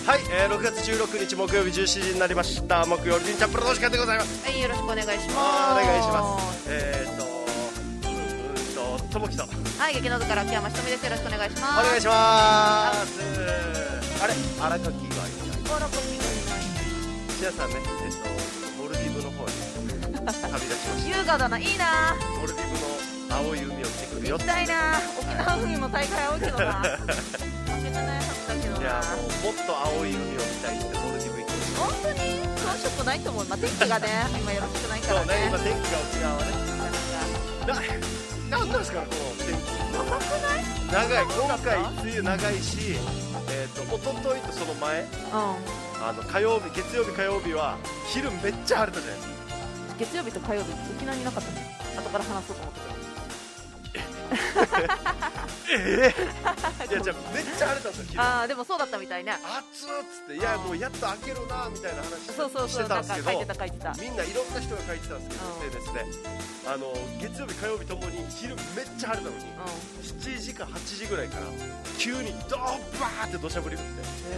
はい、6月16日木曜日17時になりました。木曜日りんちゃんプロの時間でございます。 はい、よろしくお願いします。 お願いします。ともきと、 はい、激のどから秋山ひとみです。よろしくお願いします。 お願いします。あれ、荒垣はいない。 荒垣がいない。 皆さんね、モルディブの方に旅立ちました。 優雅だな、いいな。 モルディブの青い海を見てくるよ。 行きたいな。沖縄海も大会青いけどな。負けてないはずだけどな。 いや、もっと青い海を見たいってモルディブ行ってました。 本当に遜色ないと思う。まあ、天気がね、今よろしくないからね。 そうね、今天気が沖縄はね。なんなんですか、この天気。 長くない？ 長い。今回梅雨長いし、一昨日とその前、火曜日、月曜日、火曜日は昼めっちゃ晴れたじゃないですか。 月曜日と火曜日沖縄になかったね。後から話そうと思ってた。 いや、じゃあめっちゃ晴れたんですよ、昼。 ああ、でもそうだったみたいね。 暑っつって、いやもうやっと開けるなみたいな話してたんですけど、 書いてたみんないろんな人が書いてたんですけど、SNS で月曜日火曜日ともに昼めっちゃ晴れたのに、7時か8時ぐらいから急にドーバーって土砂降り降って、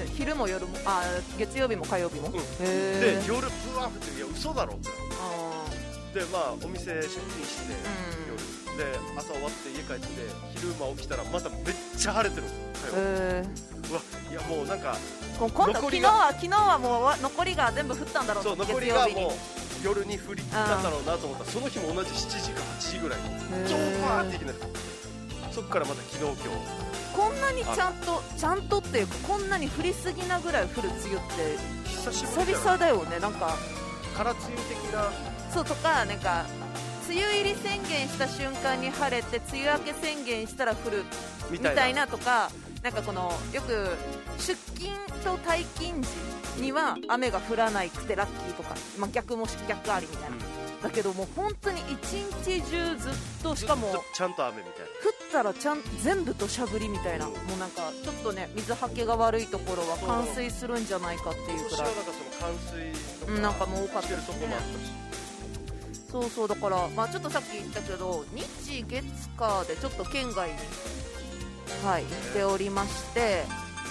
昼も夜も、月曜日も火曜日も、 で夜ブワー降って、いや嘘だろってで、まあお店出勤して、夜で朝終わって家帰って昼間起きたらまためっちゃ晴れてるんですよ。うわ、いやもうなんか今度昨日はもう残りが全部降ったんだろう。 そう、残りがもう夜に降りたんだろうなと思ったら、その日も同じ7時か8時ぐらいにドーバーっていきなり、そっからまた昨日今日こんなにちゃんとっていうか、こんなに降りすぎなぐらい降る梅雨って久々だよね。なんか空梅雨的な、 そうとか、なんか梅雨入り宣言した瞬間に晴れて梅雨明け宣言したら降るみたいなとか、なんかこのよく出勤と退勤時には雨が降らないくてラッキーとか、まあ、逆も逆ありみたいな、だけどもう本当に一日中ずっと、しかもちゃんと雨みたいな、 降ったら全部土砂降りみたいな、もうなんかちょっとね、水はけが悪いところは冠水するんじゃないかっていうくらい、 なんかその冠水とかなんかもう多かったしてるとこもあったし、 そうだから、まあ、ちょっとさっき言ったけど、日月火でちょっと県外に、はい、行っておりまして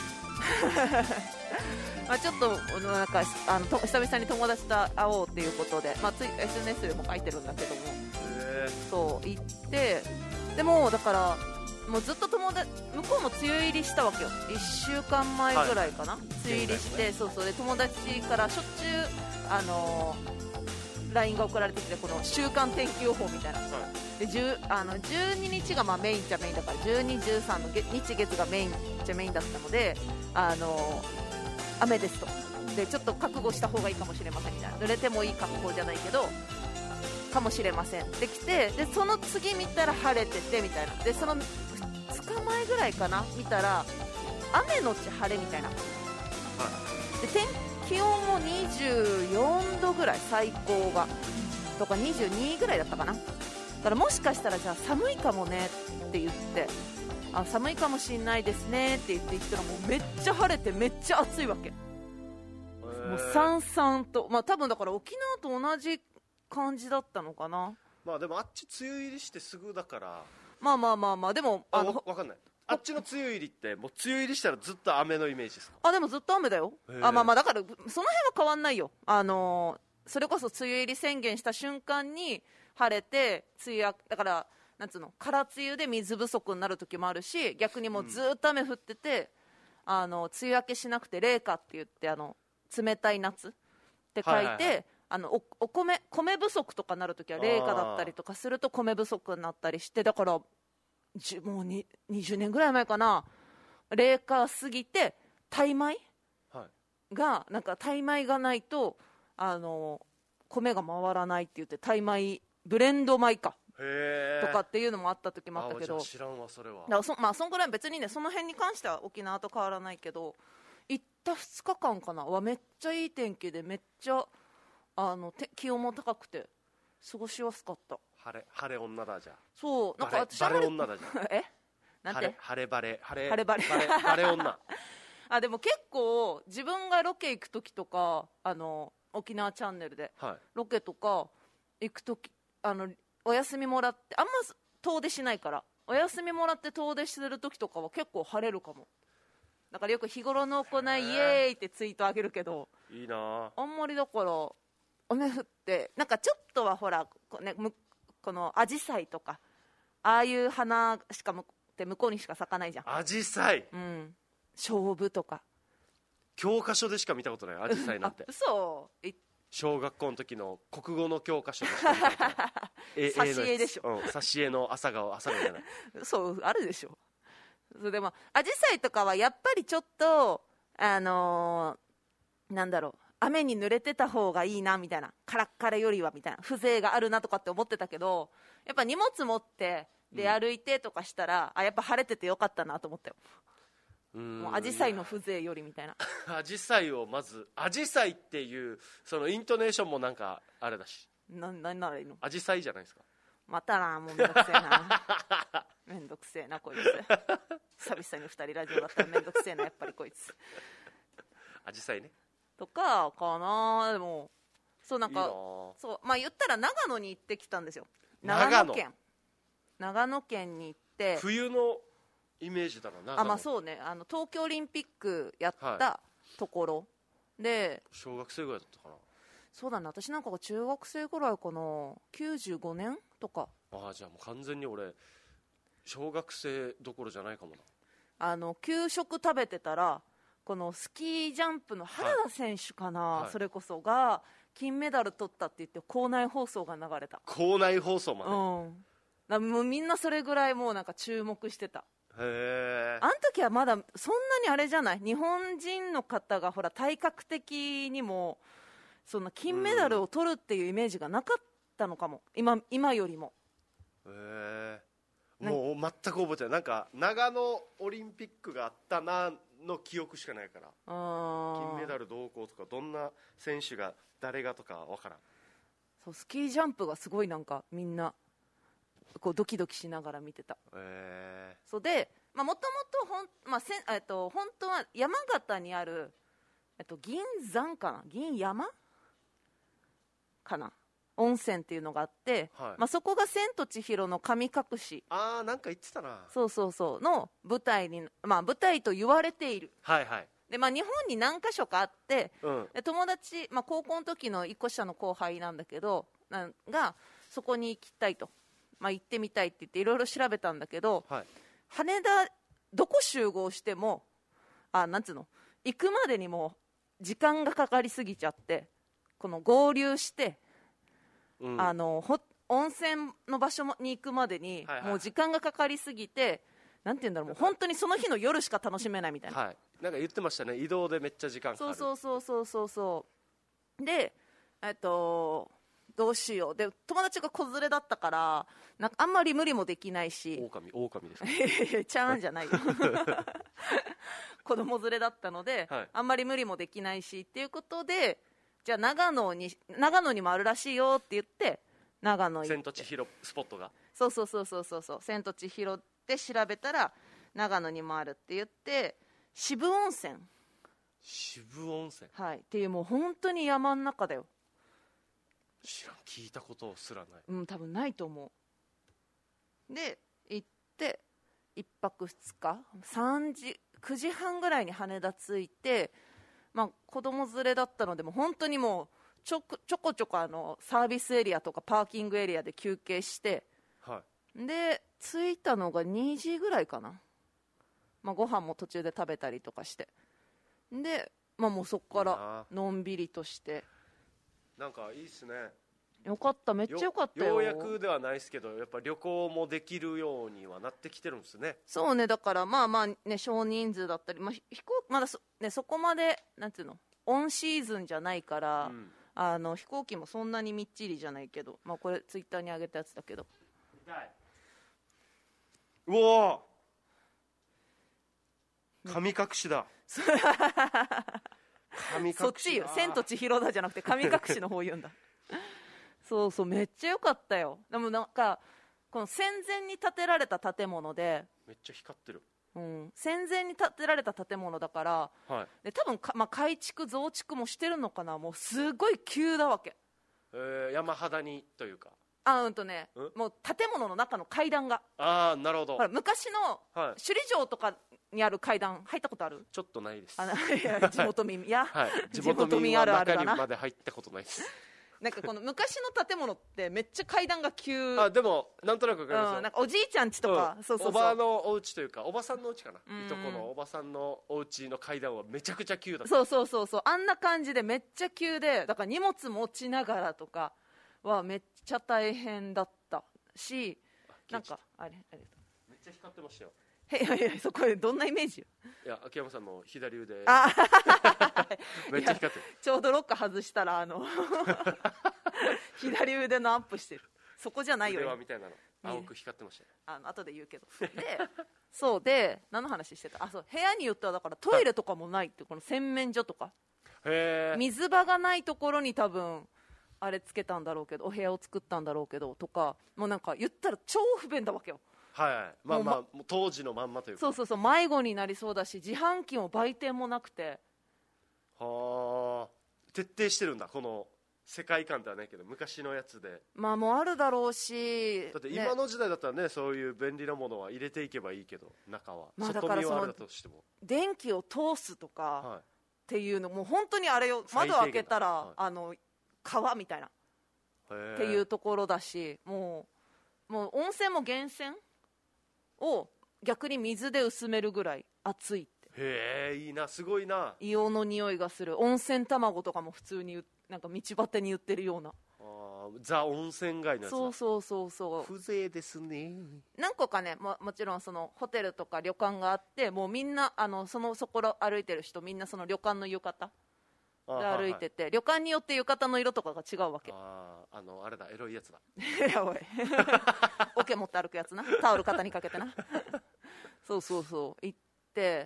まあちょっとなんか久々に友達と会おうっていうことで、まあ、SNS でも書いてるんだけども、そう行って、でもだからもうずっと向こうも梅雨入りしたわけよ。1週間前ぐらいかな、梅雨入りして、そうで友達からしょっちゅうLINE が送られてきて、この週間天気予報みたいな、で12日がまあメインじゃメインだから、12、13の日月がメインじゃメインだったので、雨ですと、でちょっと覚悟した方がいいかもしれませんみたいな、濡れてもいい格好じゃないけどかもしれませんってきて、でその次見たら晴れててみたいな、でその2日前ぐらいかな見たら雨のち晴れみたいな、で気温も24度ぐらい、最高がとか22ぐらいだったかな。だからもしかしたらじゃあ寒いかもねって言って、寒いかもしんないですねって言ったら、もうめっちゃ晴れてめっちゃ暑いわけ、もうさんさんと、まあ多分だから沖縄と同じ感じだったのかな。 まあでもあっち梅雨入りしてすぐだから、 まあでも分かんない、あっちの梅雨入りってもう梅雨入りしたらずっと雨のイメージですか？ でもずっと雨だよ。まあだからその辺は変わんないよ。それこそ梅雨入り宣言した瞬間に晴れて、だからなんつうの、空梅雨で水不足になる時もあるし、逆にもうずっと雨降ってて、梅雨明けしなくて冷夏って言って、冷たい夏って書いて、米不足とかなるときは冷夏だったりとかすると米不足になったりして、だからもう20年ぐらい前かな、冷夏過ぎてタイ米が、なんかタイ米がないと米が回らないって言って、タイ米ブレンド米かとかっていうのもあった時もあったけど、 知らんわそれは。 まあそんぐらい別にね、その辺に関しては沖縄と変わらないけど、行った2日間かなはめっちゃいい天気で、めっちゃ気温も高くて過ごしやすかった。 晴れ女だじゃ。 そう、なんか私バレ女だじゃ。 なんて晴れバレ女でも結構自分がロケ行く時とか、沖縄チャンネルで、ロケとか行く時、お休みもらって、あんま遠出しないから、お休みもらって遠出する時とかは結構晴れるかも。 だからよく日頃の行いイエーイってツイートあげるけど、 いいな。 あんまりだから雨降ってなんかちょっとはほらこのアジサイとかああいう花しかって向こうにしか咲かないじゃん。 アジサイ、 勝負とか教科書でしか見たことない、アジサイなんて。 嘘。 小学校の時の国語の教科書でしか見たことない挿絵でしょ。 挿絵の朝顔じゃない。 そうあるでしょ。そうでもアジサイとかはやっぱりちょっとなんだろう、雨に濡れてた方がいいなみたいな、カラッカラよりはみたいな風情があるなとかって思ってたけど、やっぱ荷物持って出歩いてとかしたら、やっぱ晴れててよかったなと思ったよ。もうアジサイの風情よりみたいな。 アジサイをまず、アジサイっていうそのイントネーションもなんかあれだし、 何ならいいの。 アジサイじゃないですか。 またな、もうめんどくせえなめんどくせえなこいつ久々に2人ラジオだったらめんどくせえなやっぱりこいつ。 アジサイねとかかな。でもそうなんかいいな。 そうまあ言ったら長野に行ってきたんですよ。 長野県に行って、 冬のイメージだな、長野。 まあそうね、東京オリンピックやったところ、で小学生ぐらいだったかな。 そうだね、私なんかが中学生ぐらいかな、95年とか。 じゃあもう完全に俺小学生どころじゃないかもな。給食食べてたらこのスキージャンプの原田選手かな、それこそが金メダル取ったって言って校内放送が流れた。 校内放送まで。 だもうみんなそれぐらいもうなんか注目してた。 へえ。 あの時はまだそんなにあれじゃない、日本人の方がほら体格的にもそんな金メダルを取るっていうイメージがなかったのかも、今よりも。 へえ。もう全く覚えてない。なんか長野オリンピックがあったなの記憶しかないから、金メダルどうこうとかどんな選手が誰がとか分からん。 そうスキージャンプがすごいなんかみんなこうドキドキしながら見てた。そうでもともと本当は山形にある、銀山かな、銀山かな、温泉っていうのがあって、そこが千と千尋の神隠し、 なんか言ってたな。 そうの舞台に、舞台と言われている。で日本に何か所かあって、で友達、高校の時の1個下の後輩なんだけどがそこに行きたいと、行ってみたいって言っていろいろ調べたんだけど、羽田どこ集合してもなんつうの、行くまでにも時間がかかりすぎちゃって、この合流して、温泉の場所に行くまでにもう時間がかかりすぎて、なんていうんだろう、もう本当にその日の夜しか楽しめないみたいな、 なんか言ってましたね、移動でめっちゃ時間かかる。 そうでどうしよう、で友達が子連れだったからなんかあんまり無理もできないし、 狼ですかちゃーんじゃないよ子供連れだったので、あんまり無理もできないしっていうことで、じゃあ長野にもあるらしいよって言って長野行って、 千と千尋スポットが、 そう千と千尋って調べたら長野にもあるって言って、渋温泉っていう、もう本当に山の中だよ。 知らん、聞いたことすらない。 多分ないと思う。で行って1泊2日9時半ぐらいに羽田着いて、子供連れだったのでもう本当にもうちょこちょこサービスエリアとかパーキングエリアで休憩して、で着いたのが2時ぐらいかな、ご飯も途中で食べたりとかして、で、もうそこからのんびりとして、 なんかいいっすね。 よかった、めっちゃよかったよ。 ようやくではないですけど、やっぱ旅行もできるようにはなってきてるんですね。 そうね、だからね、少人数だったり、まだそこまでなんていうの、オンシーズンじゃないから、飛行機もそんなにみっちりじゃないけど、これツイッターに上げたやつだけど、 うわ神隠しだそっちよ、千と千尋だじゃなくて神隠しの方言うんだそうめっちゃ良かったよ。でもなんかこの戦前に建てられた建物で、 めっちゃ光ってる、 戦前に建てられた建物だから、で多分改築増築もしてるのかな、もうすごい急だわけ。 山肌にというか、 もう建物の中の階段が、 なるほど、 昔の首里城とかにある階段入ったことある？ ちょっとないです。 いや地元民いや、 はい、地元民は中にまで入ったことないです。 なんかこの昔の建物ってめっちゃ階段が急。 でもなんとなく分かりますよ、 なんかおじいちゃん家とか、そうそうそう、 おばのお家というかおばさんのお家かな、いとこのおばさんのお家の階段はめちゃくちゃ急だった。 そうそうそうそう、あんな感じでめっちゃ急で、だから荷物持ちながらとかはめっちゃ大変だったし、なんかあれめっちゃ光ってましたよ。 いやそこどんなイメージよ。 いや秋山さんの左腕めっちゃ光ってる。 ちょうどロック外したら左腕のアップしてる、そこじゃないよ。 腕輪みたいなの青く光ってましたよ。 後で言うけど。でそうで何の話してた？そう部屋によってはだからトイレとかもないって、この洗面所とか水場がないところに多分あれつけたんだろうけど、お部屋を作ったんだろうけどとか、もうなんか言ったら超不便だわけよ。 はい、もう当時のまんまというか、 そう迷子になりそうだし、自販機も売店もなくて、 はあ徹底してるんだ、この世界観ではないけど昔のやつで。 もうあるだろうし、 だって今の時代だったらね、そういう便利なものは入れていけばいいけど、中は、外見はあれだとしても電気を通すとかっていうの、もう本当にあれよ、窓開けたら、川みたいなっていうところだし、もう温泉も源泉を逆に水で薄めるぐらい熱いって。 へえ、いいな、すごいな。 硫黄の匂いがする温泉卵とかも普通になんか道端に売ってるような、 ザ温泉街のやつだ。 そう風情ですね。 何個かね、もちろんそのホテルとか旅館があって、もうみんなそこら歩いてる人みんなその旅館の浴衣で歩いてて、旅館によって浴衣の色とかが違うわけ。 あれだ、エロいやつだ。 いやおい桶持って歩くやつな、タオル肩にかけてなそう行って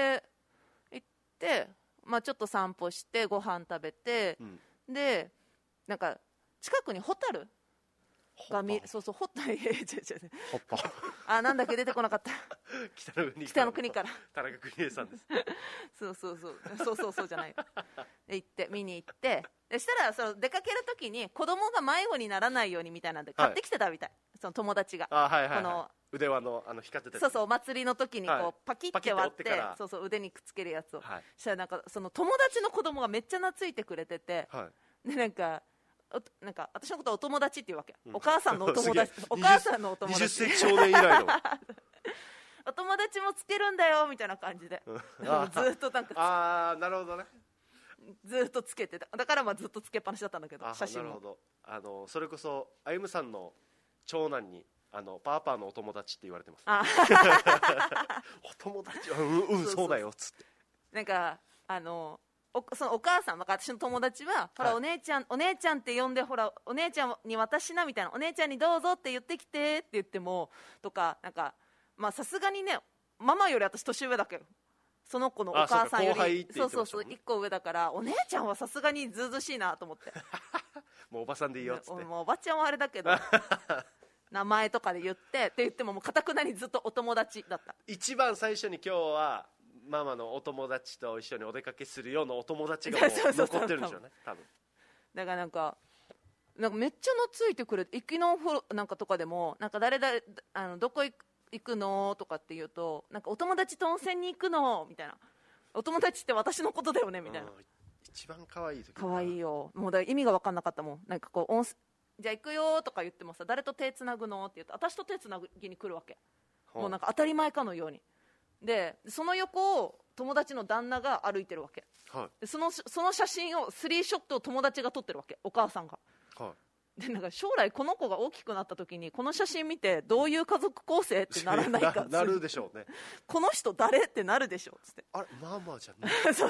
ちょっと散歩してご飯食べて、でなんか近くにホタルがホタルなんだっけ出てこなかった北の国から田中邦衛さんですそうじゃない見に行って、そしたら出かけるときに子供が迷子にならないようにみたいなんで買ってきてたみたい、その友達が。 この腕輪の光ってたやつ。 お祭りの時にこうパキッて割って腕にくっつけるやつを、したらなんかその友達の子供がめっちゃ懐いてくれてて、でなんか私のことお友達っていうわけ、お母さんのお友達お母さんのお友達 20世紀少年以来のお友達もつけるんだよみたいな感じでずっとなんかなるほどね、 ずっとつけてた。だからずっとつけっぱなしだったんだけど、写真も。 なるほど。それこそあゆむさんの長男にパパのお友達って言われてますお友達そうだよっつって、なんかそのお母さん、私の友達はほら、お姉ちゃんって呼んで、ほらお姉ちゃんに渡しなみたいな、お姉ちゃんにどうぞって言ってきてって言ってもとか、なんかさすがにね、ママより私年上だけど、その子のお母さんより1個上だから、お姉ちゃんはさすがにずうずうしいなと思ってもうおばさんでいいよっつって、 もうおばちゃんはあれだけど名前とかで言ってもかたくなにずっとお友達だった。 一番最初に今日はママのお友達と一緒にお出かけするようなお友達がもう残ってるんでしょうね多分。 だからなんかめっちゃ懐いてくれて、行きのなんかとかでもなんか誰どこ行くのとかって言うと、なんかお友達と温泉に行くのみたいな、お友達って私のことだよねみたいな。 一番可愛い時可愛いよ。もうだから意味が分かんなかったもん。なんかこうじゃあ行くよとか言ってもさ、誰と手つなぐのって言って私と手つなぎに来るわけ、もうなんか当たり前かのように。でその横を友達の旦那が歩いてるわけ、でその写真をスリーショットを友達が撮ってるわけ、お母さんが、でなんか将来この子が大きくなった時にこの写真見てどういう家族構成ってならないかなるでしょうねこの人誰ってなるでしょつって、 あれママじゃないそう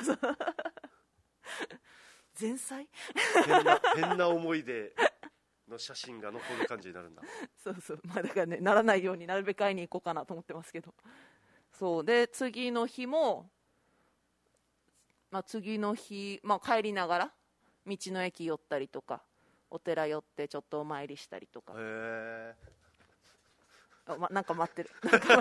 前妻変な思い出の写真が残る感じになるんだだからね、ならないようになるべく会いに行こうかなと思ってますけど。そうで次の日も、帰りながら道の駅寄ったりとか、お寺寄ってちょっとお参りしたりとか。なんか待ってる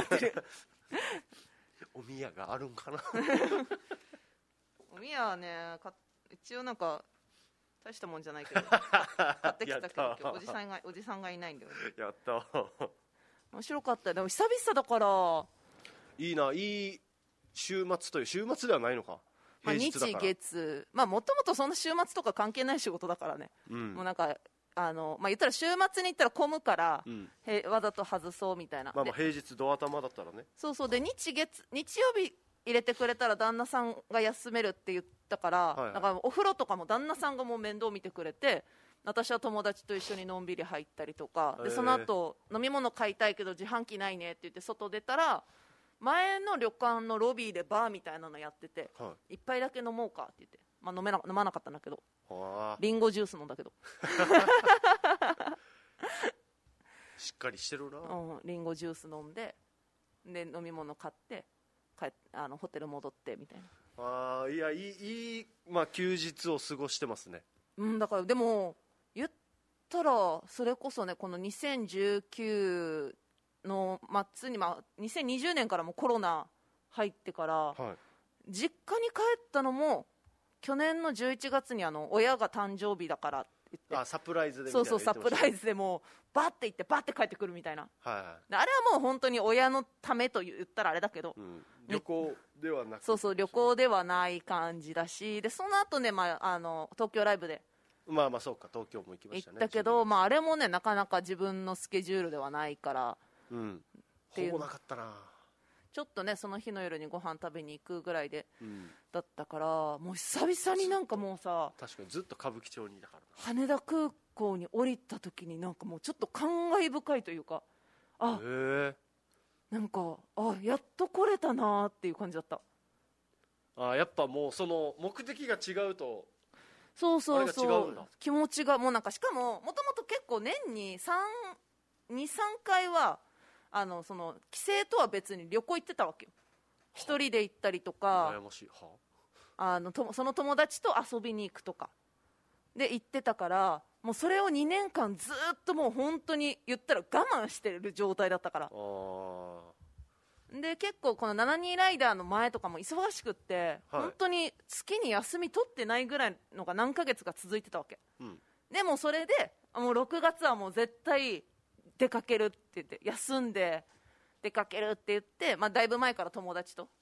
お宮があるんかなお宮はね、一応なんか大したもんじゃないけど買ってきたけど、今日おじさんがいないんだよね。 やった面白かった。でも久々だからいい週末という週末ではないのか、平日だから、 日月、もともとそんな週末とか関係ない仕事だからね、もうなんか言ったら週末に行ったら混むから、わざと外そうみたいな、 平日ドア頭だったらね、 そうで日曜日入れてくれたら旦那さんが休めるって言ったから、だからお風呂とかも旦那さんがもう面倒見てくれて、私は友達と一緒にのんびり入ったりとかで、その後飲み物買いたいけど自販機ないねって言って外出たら、前の旅館のロビーでバーみたいなのやってて、一杯だけ飲もうかって言って、飲まなかったんだけど、リンゴジュース飲んだけどしっかりしてるな、 リンゴジュース飲んで、飲み物買ってホテル戻ってみたいな。 いや、いい、休日を過ごしてますね。 だからでも言ったらそれこそね、この2019の末に、2020年からもコロナ入ってから、実家に帰ったのも去年の11月に親が誕生日だからって言って、 サプライズでみたいな、そうサプライズでもうバッて行ってバッて帰ってくるみたいな、あれはもう本当に親のためと言ったらあれだけど、 旅行ではなく、 そう旅行ではない感じだし、でその後ね、東京ライブでそうか、東京も行きましたね、 行ったけど、あれもねなかなか自分のスケジュールではないから、 ほぼなかったな。 ちょっとねその日の夜にご飯食べに行くぐらいで、だったから、もう久々になんかもうさ、 確かにずっと歌舞伎町にいたから、 羽田空港に降りた時になんかもうちょっと感慨深いというか、なんかやっと来れたなっていう感じだった。 やっぱもうその目的が違うと、 そうあれが違うんだ、 気持ちがもうなんか、しかももともと結構年に2、3回はその帰省とは別に旅行行ってたわけよ。一人で行ったりとか、 羨ましい、 その友達と遊びに行くとかで行ってたから、もうそれを2年間ずっともう本当に言ったら我慢してる状態だったから。で結構この72ライダーの前とかも忙しくって、本当に月に休み取ってないぐらいのが何ヶ月か続いてたわけ、でもそれでもう6月はもう絶対出かけるって言って、休んで出かけるって言って、だいぶ前から友達と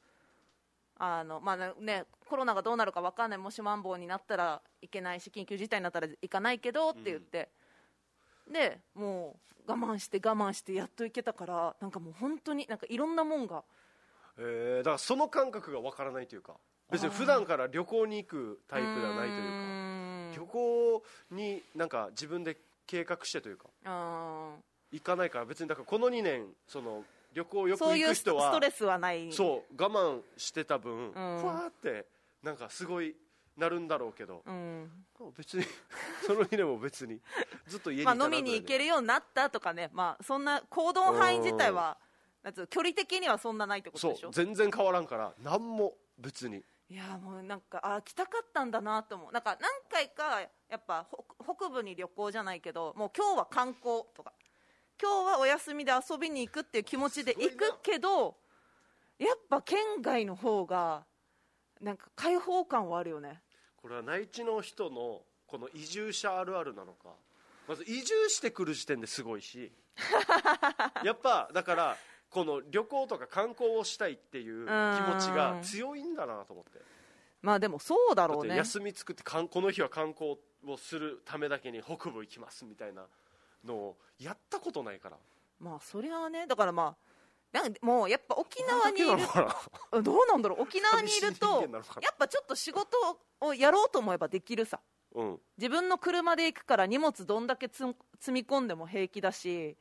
コロナがどうなるか分かんない、もしマンボウになったらいけないし緊急事態になったら行かないけどって言って、でもう我慢してやっと行けたから、なんかもう本当になんかいろんなもんが、 だからその感覚が分からないというか、別に普段から旅行に行くタイプではないというか、旅行になんか自分で計画してというか行かないから、別にだからこの2年その旅行よく行く人はそういうストレスはない、 そう我慢してた分、ふわーってなんかすごいなるんだろうけど、別にその2年も別にずっと家にいたな飲みに行けるようになったとかね、そんな行動範囲自体は距離的にはそんなないってことでしょ。 そう全然変わらんから、何も別に。 いやもうなんか来たかったんだなと思う。なんか何回かやっぱ北部に旅行じゃないけど、もう今日は観光とか今日はお休みで遊びに行くっていう気持ちで行くけど、やっぱ県外の方がなんか開放感はあるよね。 これは内地の人のこの移住者あるあるなのか、まず移住してくる時点ですごいしやっぱだからこの旅行とか観光をしたいっていう気持ちが強いんだなと思って。 でもそうだろうね。 だって休み作ってこの日は観光をするためだけに北部行きますみたいなのをやったことないから。 それはね、だからなんかもうやっぱ沖縄にいるどうなんだろう、沖縄にいるとやっぱちょっと仕事をやろうと思えばできるさ、自分の車で行くから荷物どんだけ積み込んでも平気だし、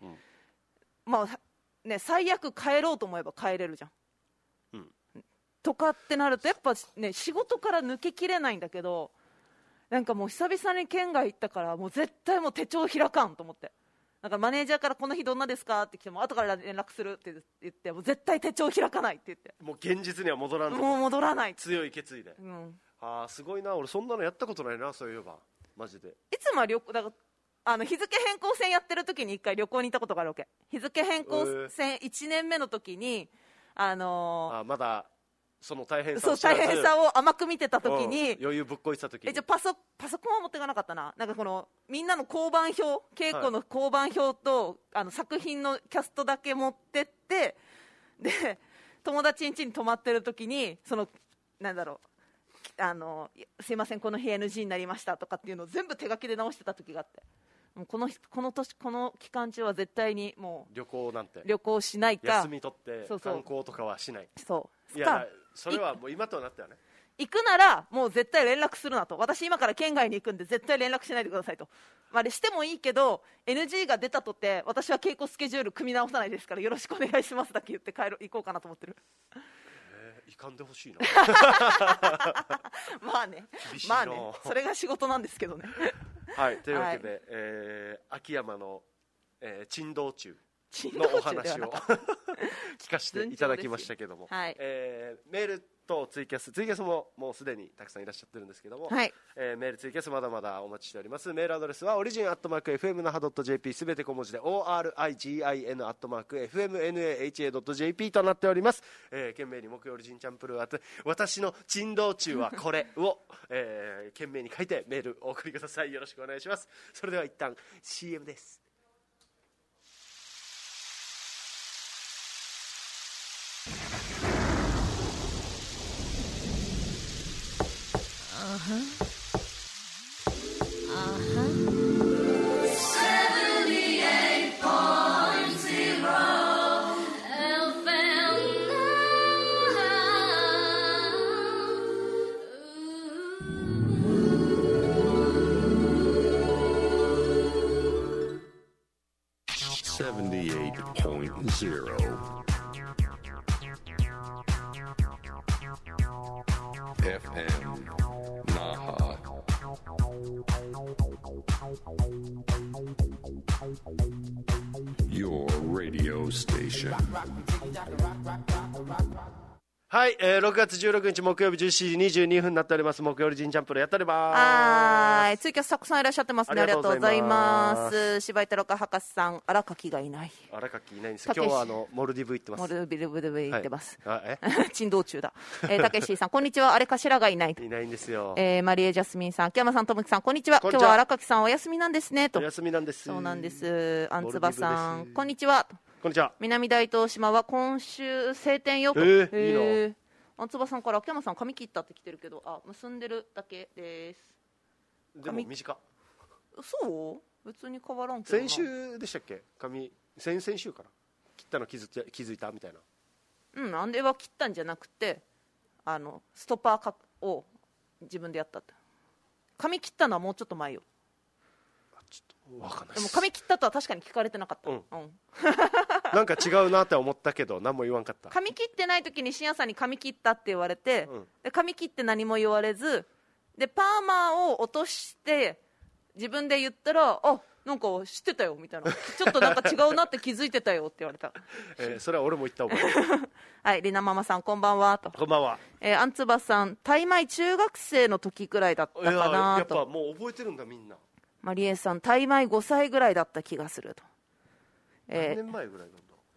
最悪帰ろうと思えば帰れるじゃん、とかってなるとやっぱね仕事から抜けきれないんだけど、なんかもう久々に県外行ったからもう絶対もう手帳開かんと思って、なんかマネージャーからこの日どんなですかって来ても後から連絡するって言って、もう絶対手帳開かないって言って、 もう現実には戻らんの、 もう戻らない、 強い決意で、すごいな。俺そんなのやったことないな、そういえばマジで。いつもはだから日付変更線やってる時に1回旅行に行ったことがあるわけ。日付変更線1年目の時にまだその大変さを甘く見てた時に、 余裕ぶっこいてた時にパソコンは持っていかなかったな。なんかこのみんなの交番表、稽古の交番表と、作品のキャストだけ持ってって、で友達ん家に泊まってる時になんだろう、すいませんこの日 NG になりましたとかっていうのを全部手書きで直してた時があって、もうこの期間中は絶対にもう旅行なんて旅行しないか休み取って観光とかはしない。 そういやそれはもう今となってはね、 行くならもう絶対連絡するなと、私今から県外に行くんで絶対連絡しないでくださいと、まあ、してもいいけど NG が出たとって私は稽古スケジュール組み直さないですからよろしくお願いしますだけ言って行こうかなと思ってる。 いかんでほしいなまあねそれが仕事なんですけどねはい、というわけで、秋山の、珍道中のお話を聞かせていただきましたけども、はい、メールとツイキャスももうすでにたくさんいらっしゃってるんですけども、はい、メールツイキャスまだまだお待ちしております。メールアドレスはorigin@fmnaha.jp すべて小文字で origin@fmnaha.jp となっております。懸命に木曜オリジンチャンプルー私の珍道中はこれを、懸命に書いてメールお送りください。よろしくお願いします。それでは一旦 CM です。はい、6月16日木曜日17時22分になっております。木曜日ジンチャンプルやっております。 はい、ツイキャスたくさんいらっしゃってますね。ありがとうございます。柴井太郎博士さん、荒垣がいない。 荒垣いないんです。今日はモルディブ行ってます。 モルディブ行ってます。 はい、 珍道中だ。たけしさん、こんにちは。あれかしらがいない。 いないんですよ。 マリエジャスミンさん、秋山さん、ともきさん、こんにちは。今日は荒垣さんお休みなんですね。と。 お休みなんです。 そうなんです。あんつばさん、こんにちは。 こんにちは。 南大東島は今週晴天よと。 いいな。 あんつばさんから秋山さん髪切ったって来てるけど、結んでるだけです。 でも短っ。 そう別に変わらんけどな。 先週でしたっけ、髪先々週から切ったの気づいたみたいな。 あんでは切ったんじゃなくてストッパーを自分でやったって。髪切ったのはもうちょっと前よ。 ちょっと分かんないでも髪切ったとは確かに聞かれてなかった。 なんか違うなって思ったけど何も言わんかった。 髪切ってない時に深夜さんに髪切ったって言われて、で髪切って何も言われずでパーマを落として自分で言ったらなんか知ってたよみたいな、ちょっとなんか違うなって気づいてたよって言われた。 それは俺も言った覚えはいりなママさんこんばんはと。 こんばんは。 あんつばさんタイマイ中学生の時くらいだったかなと。 やっぱもう覚えてるんだみんな。 マリエさんタイマイ5歳ぐらいだった気がすると。 何年前ぐらい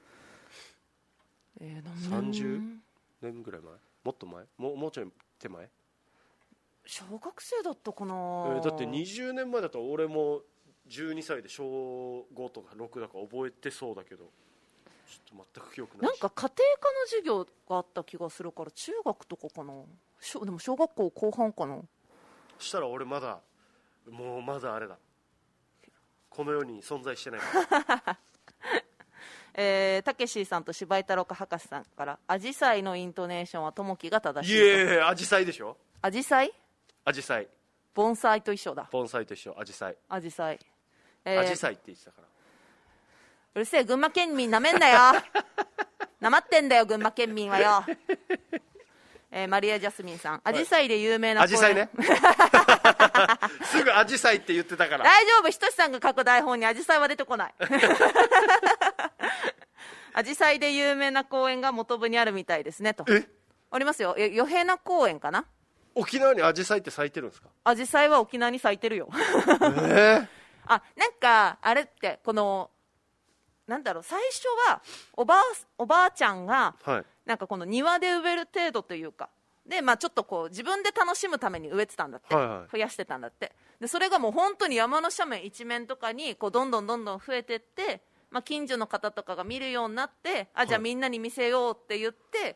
なんだ。30年ぐらい前、もっと前、もうちょい手前。 小学生だったかな。 だって20年前だと俺も12歳で小5とか6だから覚えてそうだけどちょっと全く記憶ない。 なんか家庭科の授業があった気がするから中学とかかな。でも小学校後半かな。 したら俺まだあれだ、この世に存在してないたけしさんと柴井太郎博士さんからアジサイのイントネーションはともきが正しいと。 いやアジサイでしょ。 アジサイ盆栽と一緒だ。 盆栽と一緒。アジサイアジサイって言ってたから。 うるせえ群馬県民なめんなよなまってんだよ群馬県民はよマリア・ジャスミンさん、アジサイで有名なアジサイねすぐアジサイって言ってたから。 大丈夫、ひとしさんが書く台本にアジサイは出てこないアジサイで有名な公園が本部にあるみたいですねと。ありますよ。よへな公園かな。 沖縄にアジサイって咲いてるんですか。 アジサイは沖縄に咲いてるよなんかあれってなんだろう、最初はおばあちゃんが、なんかこの庭で植える程度というかで、ちょっとこう自分で楽しむために植えてたんだって、増やしてたんだって。でそれがもう本当に山の斜面一面とかにこうどんどん増えてって、 まあ、近所の方とかが見るようになって、じゃあみんなに見せようって言って、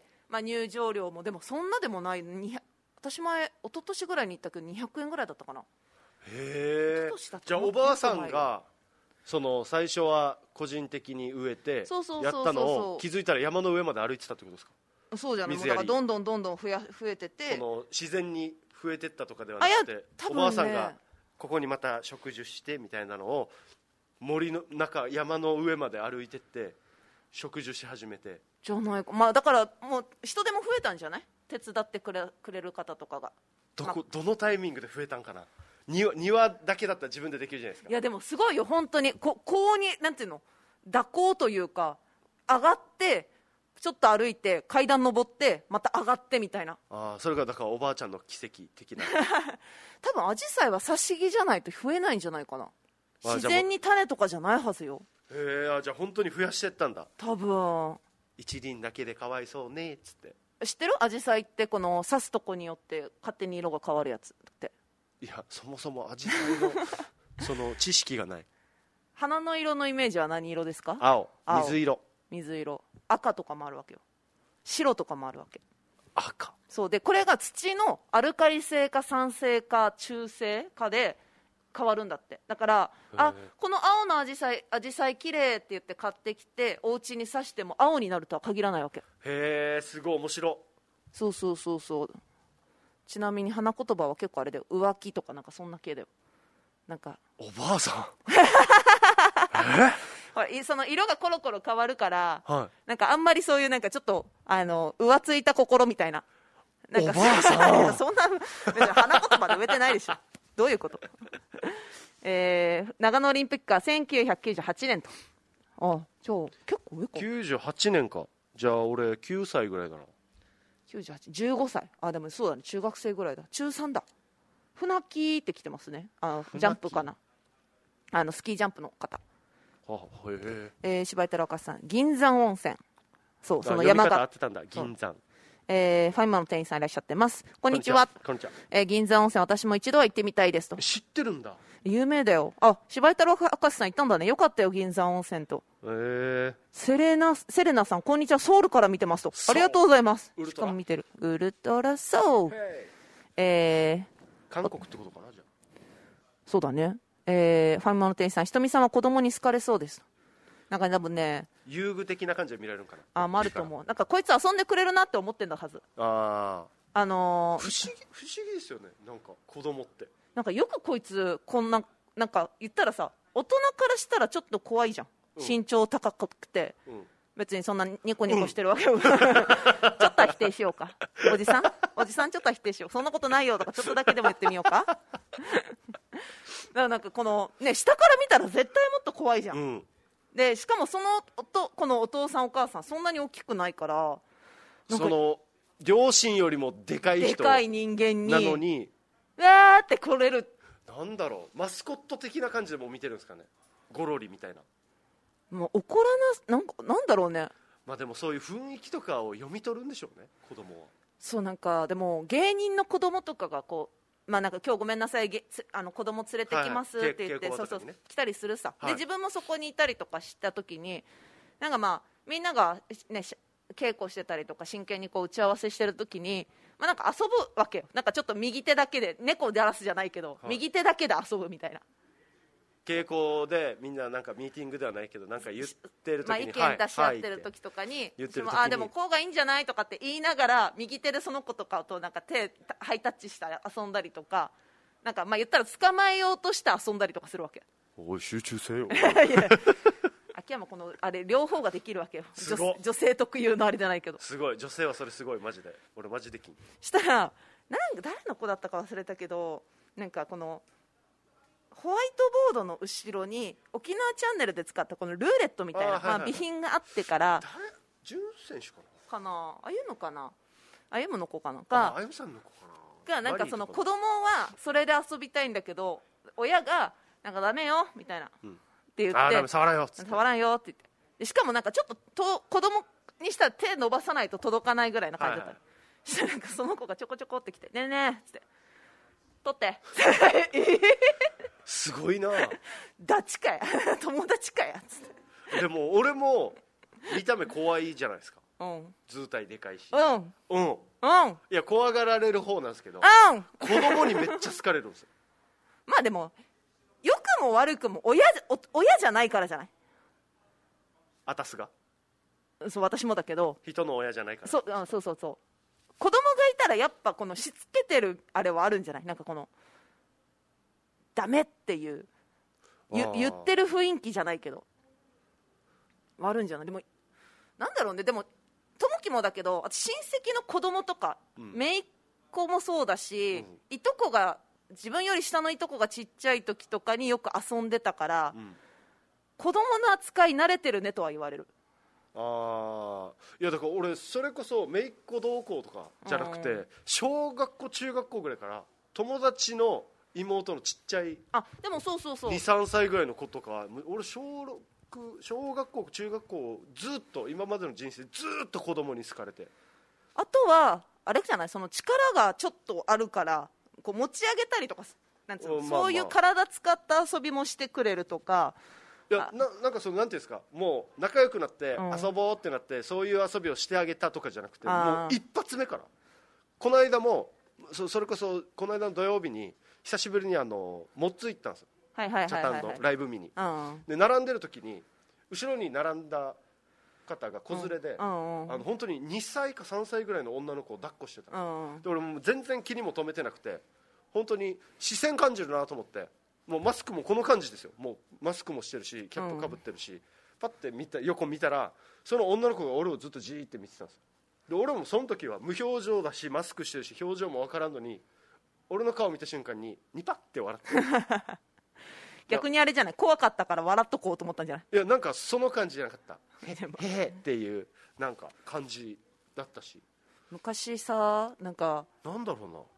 まあ、入場料もでもそんなでもない、私前一昨年ぐらいに行ったけど200円ぐらいだったかな。 へえ。じゃあおばあさんがその最初は個人的に植えてやったのを気づいたら山の上まで歩いてたってことですか？ そうじゃない、だからどんどん増えてて、 その自然に増えてったとかではなくて、おばあさんがここにまた植樹してみたいなのを森の中、山の上まで歩いてって植樹し始めてじゃないか、まあ、だからもう人でも増えたんじゃない？手伝ってくれる方とかがどのタイミングで増えたんかな。庭だけだったら自分でできるじゃないですか。 いやでもすごいよ本当に、こうになんていうの、蛇行というか、上がってちょっと歩いて階段登ってまた上がってみたいな。 それがだからおばあちゃんの奇跡的な多分アジサイは挿し木じゃないと増えないんじゃないかな。自然に種とかじゃないはずよ。 へえ。じゃあ本当に増やしてったんだ。 多分一輪だけでかわいそうねっつって。 知ってる？アジサイってこの刺すとこによって勝手に色が変わるやつって。 いやそもそもアジサイのその知識がない。 花の色のイメージは何色ですか？ 青、水色、赤とかもあるわけよ。白とかもあるわけ。 赤。 そうで、これが土のアルカリ性か酸性か中性かで変わるんだって。だからこの青のアジサイ綺麗って言って買ってきてお家に刺しても青になるとは限らないわけ。 へえ、すごい面白。 そうちなみに花言葉は結構あれだよ、浮気とかなんかそんな系だよ。なんかおばあさんほらその色がコロコロ変わるから、 はい、 なんかあんまりそういうなんかちょっと浮ついた心みたいな、なんかおばあさんそんな別に花言葉で植えてないでしょどういうこと長野オリンピックは1998年と。じゃあ結構上か。 98年か。じゃあ俺9歳ぐらいだな。 15歳。でもそうだね、中学生ぐらいだ。中3だ。船木って来てますね。ジャンプかな、スキージャンプの方。柴井太郎赤さん、銀山温泉。その山が合ってたんだ、銀山。ファイマの店員さんいらっしゃってます。こんにちは。銀山温泉私も一度は行ってみたいですと。 知ってるんだ。 有名だよ。柴井太郎赤さん行ったんだね。よかったよ、銀山温泉と。セレナさんこんにちは、ソウルから見てますと。ありがとうございます。しかも見てるウルトラソウル。 韓国ってことかな。じゃあそうだね。ファイマの店員さん、ひとみさんは子供に好かれそうです。なんか多分ね、 遊具的な感じで見られるのかな。 あると思う。なんかこいつ遊んでくれるなって思ってんだはず。 不思議ですよね。なんか子供ってなんかよくこいつこんな、なんか言ったらさ、大人からしたらちょっと怖いじゃん、身長高くて、別にそんなニコニコしてるわけよ、ちょっとは否定しようか。おじさんちょっとは否定しよう。そんなことないよとかちょっとだけでも言ってみようか。だからなんかこのね、下から見たら絶対もっと怖いじゃん、でしかもこのお父さんお母さんそんなに大きくないから、 その両親よりもでかい人、 でかい人間になのにうわーって来れる。 なんだろう、マスコット的な感じでも見てるんですかね。ゴロリみたいな。 もう怒らなんだろうね。 でもそういう雰囲気とかを読み取るんでしょうね、子供は。 そう、なんかでも芸人の子供とかがこう、なんか今日ごめんなさい、子供連れてきますって言って、来たりするさ、で自分もそこにいたりとかした時に、なんかみんながね稽古してたりとか真剣にこう打ち合わせしてる時に、なんか遊ぶわけよ。なんかちょっと右手だけで猫で荒らすじゃないけど、右手だけで遊ぶみたいな。 稽古でみんななんかミーティングではないけどなんか言ってる時に、 意見出し合ってる時とかに、でもこうがいいんじゃないとかって言いながら右手でその子とかとなんかハイタッチしたら遊んだりとか、なんか言ったら捕まえようとして遊んだりとかするわけ。 おい集中せよ。 秋山このあれ両方ができるわけよ。女性特有のあれじゃないけど、 すごい。女性はそれすごい。マジで俺マジできん。 したらなんか誰の子だったか忘れたけど、なんかこのホワイトボードの後ろに沖縄チャンネルで使ったこのルーレットみたいな備品があってから、 準選手かな、あゆむかな、あゆむの子かなあゆむさんの子かなが、なんかその子供はそれで遊びたいんだけど、親がなんかダメよみたいな、って言って、 触らんよって言って、しかもなんかちょっと子供にしたら手伸ばさないと届かないぐらいな感じだった、そしたらなんかその子がちょこちょこってきて、ねえねえっつって、取ってすごいな。 ダチかや友達かやっつってでも俺も見た目怖いじゃないですか、 うん、 図体でかいし、 うんうん、いや怖がられる方なんですけど、子供にめっちゃ好かれるんですよ。 まあでも良くも悪くも親じゃないからじゃない。 あたすがそう、私もだけど人の親じゃないから。 そうそうそうそう、子供がいたらやっぱこのしつけてるあれはあるんじゃない。なんかこのダメっていう言ってる雰囲気じゃないけどあるんじゃない。でもなんだろうね、でもともきもだけど、親戚の子供とか、姪っ子もそうだし、いとこが自分より下のいとこがちっちゃい時とかによく遊んでたから、子供の扱い慣れてるねとは言われる。 いやだから俺それこそ姪っ子同行とかじゃなくて、小学校中学校ぐらいから友達の妹のちっちゃいでもそうそうそう 2,3 歳ぐらいの子とか、俺小学校中学校ずっと今までの人生ずっと子供に好かれて、 あとはあれじゃない、その力がちょっとあるからこう持ち上げたりとか、なんつうの、そういう体使った遊びもしてくれるとか。 いやなんかそのなんていうんですか、もう仲良くなって遊ぼうってなって、そういう遊びをしてあげたとかじゃなくて、もう一発目から。この間もそれこそこの間の土曜日に久しぶりにモッツ行ったんですよ、チャタンのライブ見に、で並んでる時に後ろに並んだ方が子連れで、本当に2歳か3歳ぐらいの女の子を抱っこしてた、で俺も全然気にも留めてなくて、本当に視線感じるなと思って、もうマスクもこの感じですよ、もうマスクもしてるしキャップかぶってるし、パッて横見たらその女の子が俺をずっとじーって見てたんですよ。で俺もその時は無表情だしマスクしてるし表情も分からんのに、俺の顔見た瞬間にニパッて笑って逆にあれじゃない、怖かったから笑っとこうと思ったんじゃない。 いやなんかその感じじゃなかった、へへっていうなんか感じだったし、 昔さ、なんだろうな、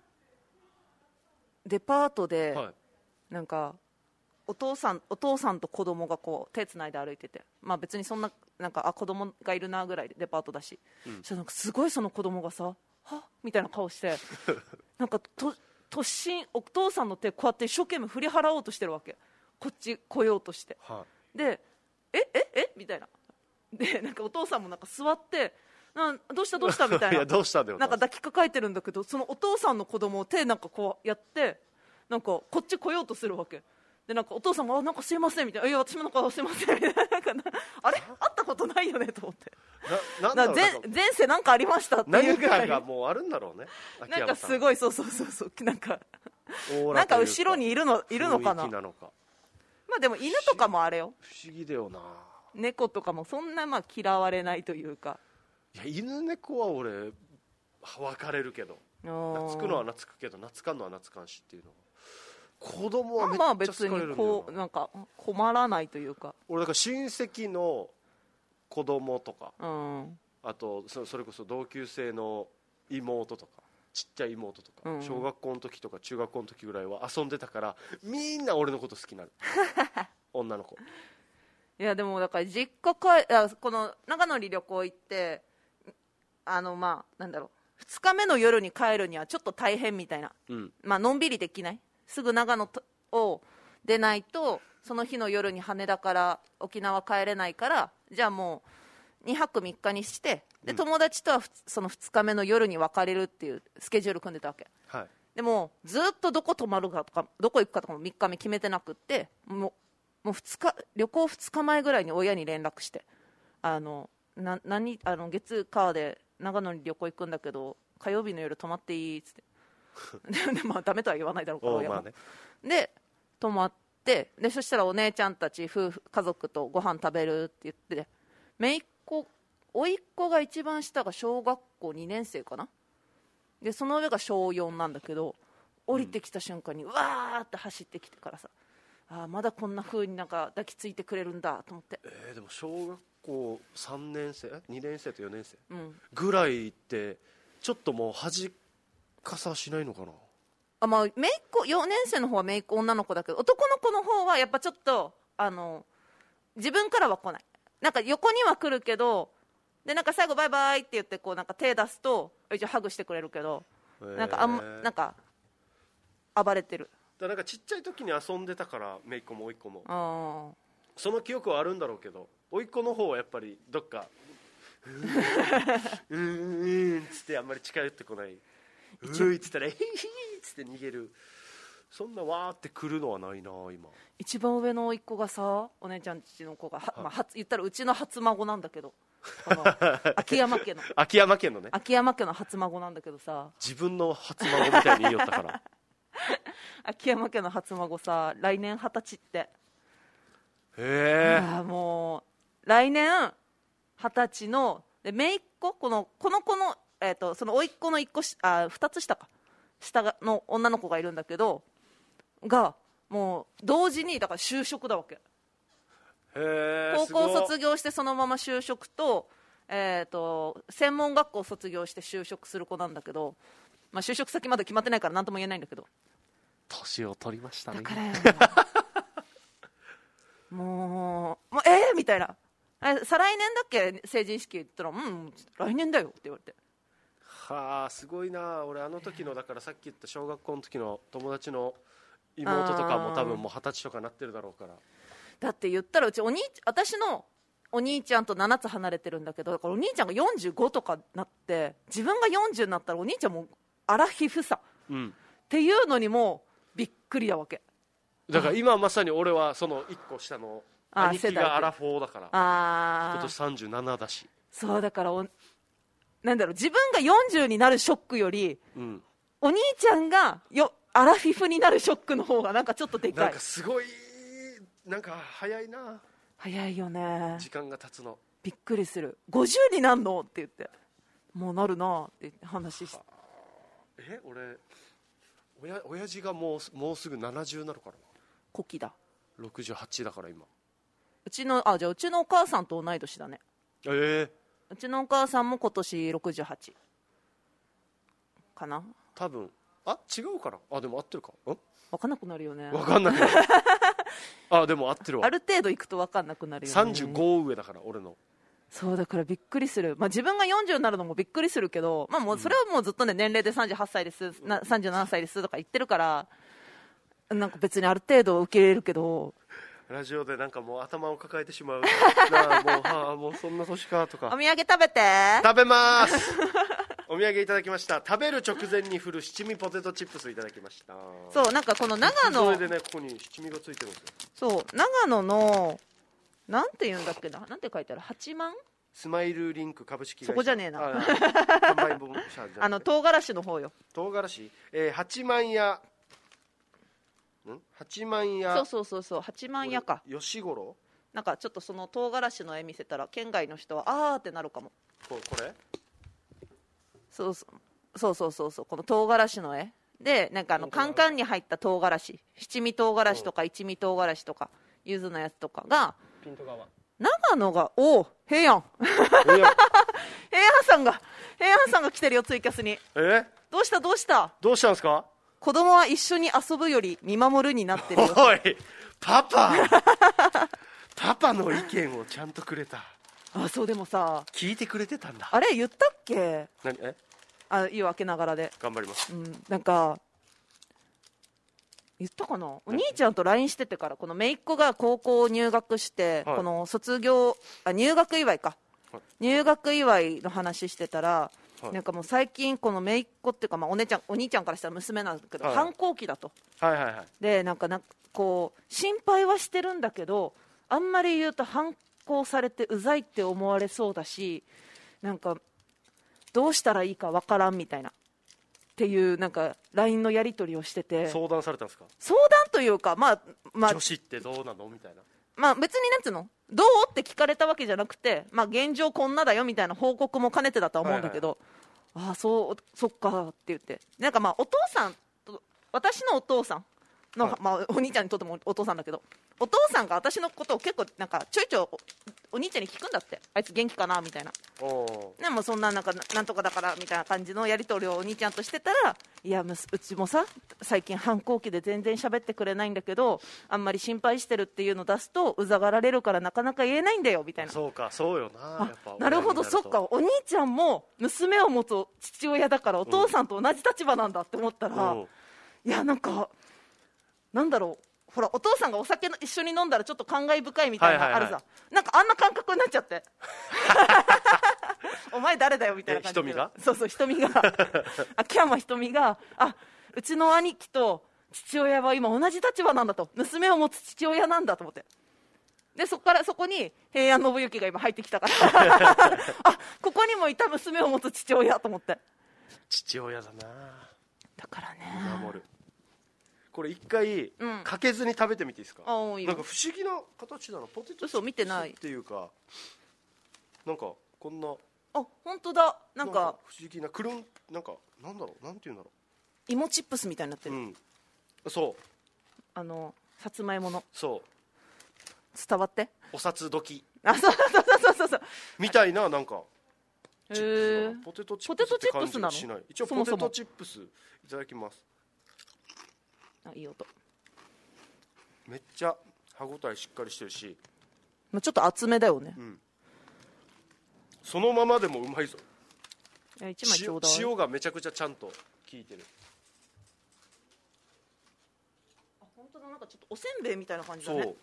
デパートで、なんかお父さんと子供がこう手つないで歩いてて、まあ別にそんな、なんか子供がいるなぐらいでデパートだし、なんかすごいその子供がさ、はっみたいな顔してなんか突進お父さんの手こうやって一生懸命振り払おうとしてるわけ、こっち来ようとして、でえみたいな、でなんかお父さんもなんか座ってどうしたみたいな、 いやどうしたんだよ、 なんか抱きかかえてるんだけど、そのお父さんの子供を手なんかこうやってなんかこっち来ようとするわけで、なんかお父さんもなんかすいませんみたいな、いや私もなんかすいませんみたいな、なんかあれ会ったことないよねと思って、前世なんかありましたっていうぐらい、 何かがもうあるんだろうね、 なんかすごいそうなんか後ろにいるのかな。まあでも犬とかもあれよ、 不思議だよな、 猫とかもそんなまあ嫌われないというか、 いや犬猫は俺分かれるけど、懐くのは懐くけど懐かんのは懐かんしっていうのは、子供はめっちゃ好かれるんだよな。まあ別にこうなんか困らないというか、 俺だから親戚の子供とか、あとそれこそ同級生の妹とかちっちゃい妹とか、小学校の時とか中学校の時ぐらいは遊んでたからみんな俺のこと好きになる女の子。 いやでもだから実家この長野に旅行行って、まあなんだろう、2日目の夜に帰るにはちょっと大変みたいな、まあのんびりできない、すぐ長野を出ないとその日の夜に羽田から沖縄帰れないから、じゃあもう2泊3日にして、で友達とはその2日目の夜に別れるっていうスケジュール組んでたわけ、でもずっとどこ泊まるかとかどこ行くかとかも3日目決めてなくって、もう旅行2日前ぐらいに親に連絡して、月火で長野に旅行行くんだけど火曜日の夜泊まっていいっつってでまあダメとは言わないだろうから親も、で泊まって、でそしたらお姉ちゃんたち家族とご飯食べるって言って、姪っ子甥っ子が一番下が小学校2年生かな、でその上が小4なんだけど、降りてきた瞬間にうわーって走ってきてからさ、まだこんな風になんか抱きついてくれるんだと思って、 でも小学校3年生2年生と4年生、ぐらいってちょっともう恥かさしないのかな。 まあ姪っ子4年生の方は姪っ子女の子だけど、男の子の方はやっぱちょっと自分からは来ない、なんか横には来るけど、でなんか最後バイバイって言ってこうなんか手出すと一応ハグしてくれるけど、なんか暴れてる。 だからなんかちっちゃい時に遊んでたから姪っ子も甥っ子も、 その記憶はあるんだろうけど、甥っ子の方はやっぱりどっかっつってあんまり近寄ってこない。っつったらヒヒっつって逃げる。そんなわーって来るのはないな今。 一番上の甥っ子がさ、お姉ちゃんちの子が言ったらうちの初孫なんだけど、この秋山家の秋山家のね、 秋山家の初孫なんだけどさ、 自分の初孫みたいに言いよったから秋山家の初孫さ、来年20歳って。 へえ。 もう来年20歳ので、姪っ子、この子のその甥っ子の2つ下か、下の女の子がいるんだけどが、もう同時にだから就職だわけ。高校卒業してそのまま就職と、専門学校卒業して就職する子なんだけど、まあ、就職先まだ決まってないから何とも言えないんだけど、 年を取りましたね。 だからもうみたいな、再来年だっけ成人式言ったら、来年だよって言われて、 はあ、すごいな。俺あの時のだからさっき言った小学校の時の友達の妹とかも多分もう20歳とかなってるだろうから。 だって言ったら私のお兄ちゃんと7つ離れてるんだけど、だからお兄ちゃんが45とかなって、自分が40になったらお兄ちゃんもアラフィフさ、っていうのにもびっくりだわけ。 だから今まさに俺はその1個下の兄貴がアラフォーだから、今年37だし。そうだからなんだろう、自分が40になるショックより、お兄ちゃんがアラフィフになるショックの方がなんかちょっとでかい。 なんかすごい、なんか早いな。 早いよね、 時間が経つの。びっくりする。50になんのって言って、もうなるなって話して。 俺親父がもうすぐ70になるからな。 古希だ。 68だから今。 じゃあうちのお母さんと同い年だね。うちのお母さんも今年68かな多分。違うかな。でも合ってるか。 分かんなくなるよね。 分かんなくなるでも合ってるわ。 ある程度いくと分かんなくなるよね。 35上だから俺の。 そうだからびっくりする。自分が40になるのもびっくりするけど、もうそれはもうずっとね、年齢で38歳です37歳ですとか言ってるから、なんか別にある程度受け入れるけど、 ラジオでなんかもう頭を抱えてしまうもうそんな年かとか。 お土産食べて。 食べますお土産いただきました。食べる直前に振る七味ポテトチップスいただきました。 そう、なんかこの長野、 それでね、ここに七味がついてるんですよ。 そう、長野のなんて言うんだっけな、なんて書いてある、八幡スマイルリンク株式会社。 そこじゃねえな唐辛子の方よ。 唐辛子、八幡屋八幡屋。 そう八幡屋か。 吉五郎。 なんかちょっとその唐辛子の絵見せたら県外の人はあーってなるかも。 これそうこの唐辛子の絵で、なんかカンカンに入った唐辛子、七味唐辛子とか一味唐辛子とか柚子のやつとかがピント側、 長野が平安平安さんが来てるよ、ツイキャスに。どうしたんですか。 子供は一緒に遊ぶより見守るになってるよ。 おいパパの意見をちゃんとくれた。 そう、でもさ、 聞いてくれてたんだ。 あれ言ったっけ。 何いいよ、開けながらで頑張ります。 なんか言ったかな。お兄ちゃんと LINE しててから、この姪っ子が高校入学して、この入学祝いか、入学祝いの話してたら、なんかもう最近この姪っ子っていうか、お兄ちゃんからしたら娘なんだけど、反抗期だと。でなんかこう心配はしてるんだけど、あんまり言うと反抗されてうざいって思われそうだし、なんかどうしたらいいかわからんみたいなっていうなんか LINE のやり取りをしてて。 相談されたんですか。 相談というか、 女子ってどうなのみたいな。 別になんつうの、どうって聞かれたわけじゃなくて、現状こんなだよみたいな報告も兼ねてだとは思うんだけど、そっかって言って、なんかお父さんと、私のお父さんの、お兄ちゃんにとってもお父さんだけど、お父さんが私のことを結構なんかちょいちょいお兄ちゃんに聞くんだって。あいつ元気かなみたいな。でもそんななんとかだからみたいな感じのやり取りをお兄ちゃんとしてたら、いやうちもさ最近反抗期で全然喋ってくれないんだけど、あんまり心配してるっていうのを出すとうざがられるからなかなか言えないんだよみたいな。 そうよな。やっぱなるほど、そっか、お兄ちゃんも娘を持つ父親だからお父さんと同じ立場なんだって思ったら、いやなんかなんだろう、 ほらお父さんがお酒一緒に飲んだらちょっと感慨深いみたいなあるさ、なんかあんな感覚になっちゃってお前誰だよみたいな感じで。 瞳がそう瞳が秋山瞳がうちの兄貴と父親は今同じ立場なんだと、娘を持つ父親なんだと思って、でそこに平安信行が今入ってきたからここにもいた娘を持つ父親と思って。 父親だな。 だからね、 守る。これ一回、かけずに食べてみていいですか。 いいなんか不思議な形だな。ポテトチップス見てないっていうか、なんかこんな、 本当だ、なんか不思議なくるん、なんかなんだろう、なんていうんだろう、芋チップスみたいになってる、 そうさつまいもの、 そう伝わってお札時そうみたいな、なんかチップス、 ポテトチップスって感じがしない。一応ポテそもそもトチップスいただきます。 いい音。 めっちゃ歯ごたえしっかりしてるし、 ちょっと厚めだよね、 そのままでもうまいぞ。 1枚ちょうだい。 塩がめちゃくちゃちゃんと効いてる。 本当だ、なんかちょっとおせんべいみたいな感じだね。 そう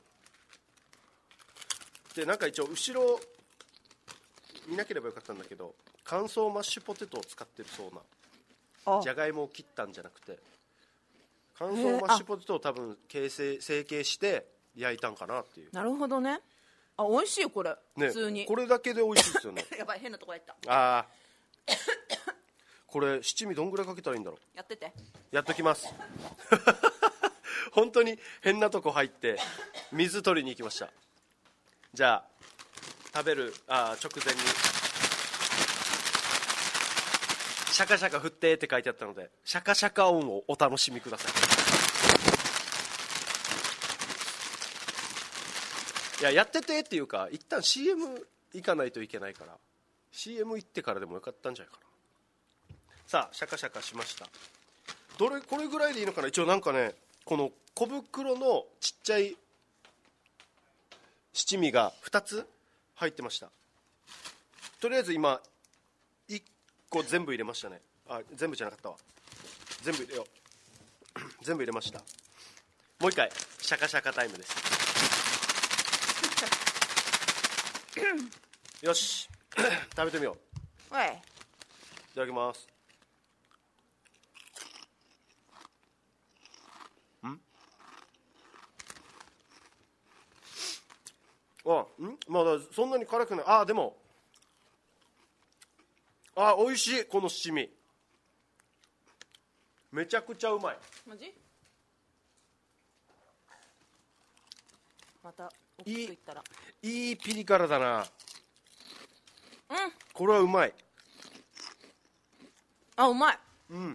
で、なんか一応後ろ見なければよかったんだけど、乾燥マッシュポテトを使ってるそうな。じゃがいもを切ったんじゃなくて、乾燥マッシュポテトを多分成形して焼いたんかなっていう。 なるほどね。美味しいよこれ、 ね、 普通にこれだけで美味しいですよねやばい、変なとこやった。 これ七味どんぐらいかけたらいいんだろう。 やってて、 やっときます本当に変なとこ入って水取りに行きました。じゃあ食べる直前にシャカシャカ振ってって書いてあったので、シャカシャカ音をお楽しみください。いや、やっててっていうか、一旦 CM 行かないといけないから CM 行ってからでもよかったんじゃないかな。さあシャカシャカしました。これぐらいでいいのかな。一応なんかね、この小袋のちっちゃい七味が2つ入ってました。とりあえず今1個全部入れましたね。全部じゃなかったわ。全部入れよう全部入れました。もう一回シャカシャカタイムですよし食べてみよう。 おい、 いただきます。まだそんなに辛くない。でも美味しい。この七味めちゃくちゃうまい。 マジ？また大きくいったらいいピリ辛だな。これはうまい。 うまい。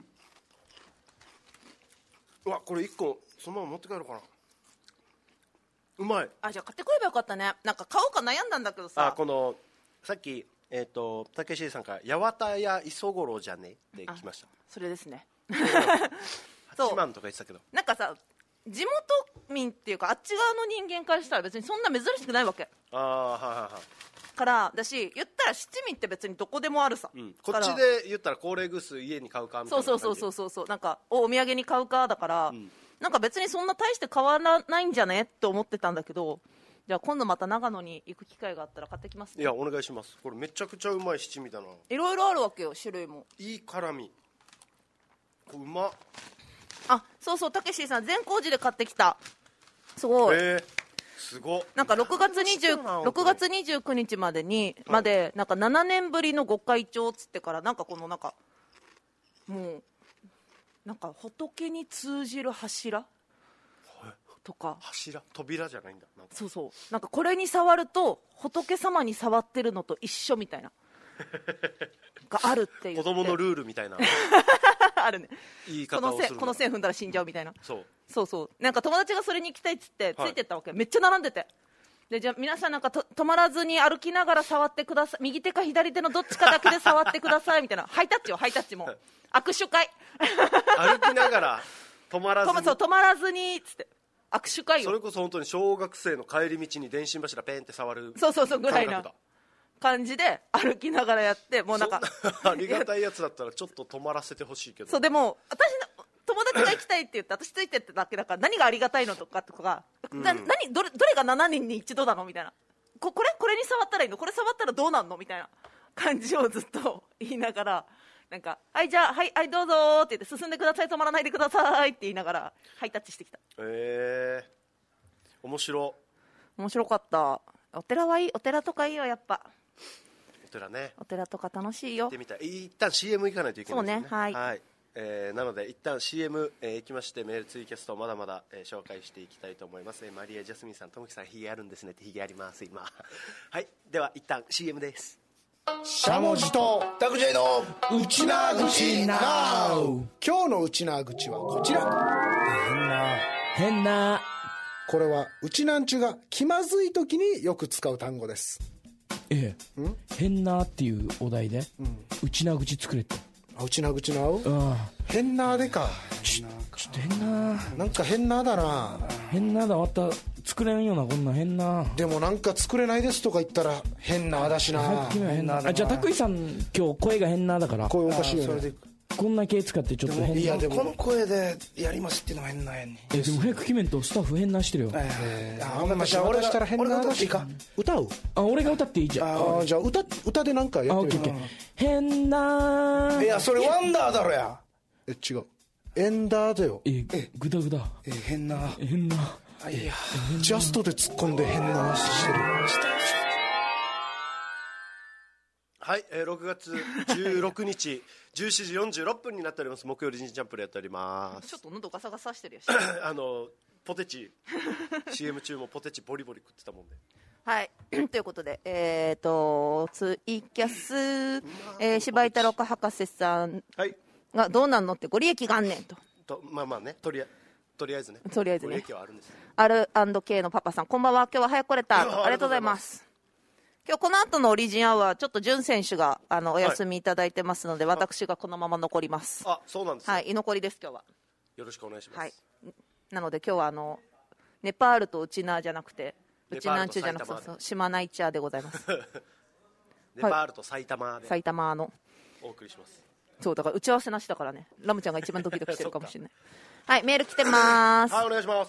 これ1個そのまま持って帰ろうかな。うまい。 じゃあ買ってこればよかったね。なんか買おうか悩んだんだけどさ、 このさっきたけしさんから八幡屋磯五郎じゃねって来ました。 それですね 8万とか言ってたけど、 なんかさ、地元民っていうかあっち側の人間からしたら別にそんな珍しくないわけからだし、言ったら七味って別にどこでもあるさ、 こっちで言ったら高齢グス家に買うかみたいな感じ。 そうなんかお土産に買うかだから、なんか別にそんな大して変わらないんじゃねって思ってたんだけど、じゃあ今度また長野に行く機会があったら買ってきますね。 いや、お願いします。これめちゃくちゃうまい七味だな。 いろいろあるわけよ、種類も。 いい辛み。うまっ。 そうたけしさん善光寺で買ってきた。すごい、 すご。 なんか6月29日までなんか7年ぶりの御開帳っつってから、なんかこのなんかもうなんか仏に通じる柱とか、 扉じゃないんだ。 なんかこれに触ると仏様に触ってるのと一緒みたいながあるっていう子供のルールみたいなあるね。 言い方をする。 この線踏んだら死んじゃうみたいな。 そうなんか友達がそれに行きたいっつってついてったわけ、めっちゃ並んでて、でじゃあ皆さんなんか止まらずに歩きながら触ってください、右手か左手のどっちかだけで触ってくださいみたいなハイタッチも握手会歩きながら止まらずにっつって握手会よ。 それこそ本当に小学生の帰り道に電信柱ペンって触るぐらいな感じで歩きながらやって、もうなんかありがたいやつだったらちょっと止まらせてほしいけど。 でも私友達が行きたいって言って私ついてってだけだから何がありがたいのとかどれが7年に一度なのみたいな、これに触ったらいいの、これ触ったらどうなんのみたいな感じをずっと言いながら、なんかはいじゃあはいどうぞって言って、進んでください止まらないでくださいって言いながらハイタッチしてきた。 面白かった。お寺はいい、お寺とかいいよやっぱ。 お寺ね、 お寺とか楽しいよ。 行ってみたい。一旦 CM 行かないといけないですね。 そうね、 はい、なので一旦 CM、行きまして、メールツイキャストまだまだ、紹介していきたいと思います。マリア・ジャスミンさん、ともきさんヒゲあるんですねって。ヒゲあります今はいでは一旦 CM です。 しゃもじとタクジェイのうちなぐちなう。今日のうちなぐちはこちら。 変なこれはうちなんちゅが気まずい時によく使う単語です。 変なっていうお題で、うちなぐち作れって。 うちなぐちなう。変なでか。 ちょっと変な、 なんか変なだな。 変なだ、また作れんよなこんな変な。 でもなんか作れないですとか言ったら変なだしな。 変な。じゃあ拓井さん今日声が変なだから、 声おかしいよね。 それでこんな系使ってちょっと変な。 いやでもこの声でやりますっていうのは変なやんに。 でも早く決めんとスタッフ変なしてるよ。 じゃあ俺がしたら変なだしか歌う。 俺が歌っていいじゃん。 じゃあ歌でなんかやってみる。 変な。 いやそれワンダーだろや。 違う、エンダーだよ。 グダグダ。 変な。 変な。 いやジャストで突っ込んで変な話してる。 はい、6月16日17時46分になっております。木曜日ジャンプでやっております。 ちょっと喉ガサガサしてるよポテチCM 中もポテチボリボリ食ってたもんで。 はいということでツイキャス、柴井太郎博士さんがどうなんのってご利益があんねんとまあね、とりあえずねご利益はあるんです。 R&K のパパさん、こんばんは。今日は早く来れた。ありがとうございます。今日この後のオリジンアワー、ちょっと潤選手がお休みいただいてますので、私がこのまま残ります。 そうなんですね。 はい、居残りです今日は。 よろしくお願いします。 はい、なので今日はネパールとウチナーじゃなくて、ウチナンチュじゃなくて島ナイチャーでございますネパールと埼玉で埼玉のお送りします。 そうだから打ち合わせなしだからね、ラムちゃんが一番ドキドキしてるかもしれないはい、メール来てます。 はい、お願いします。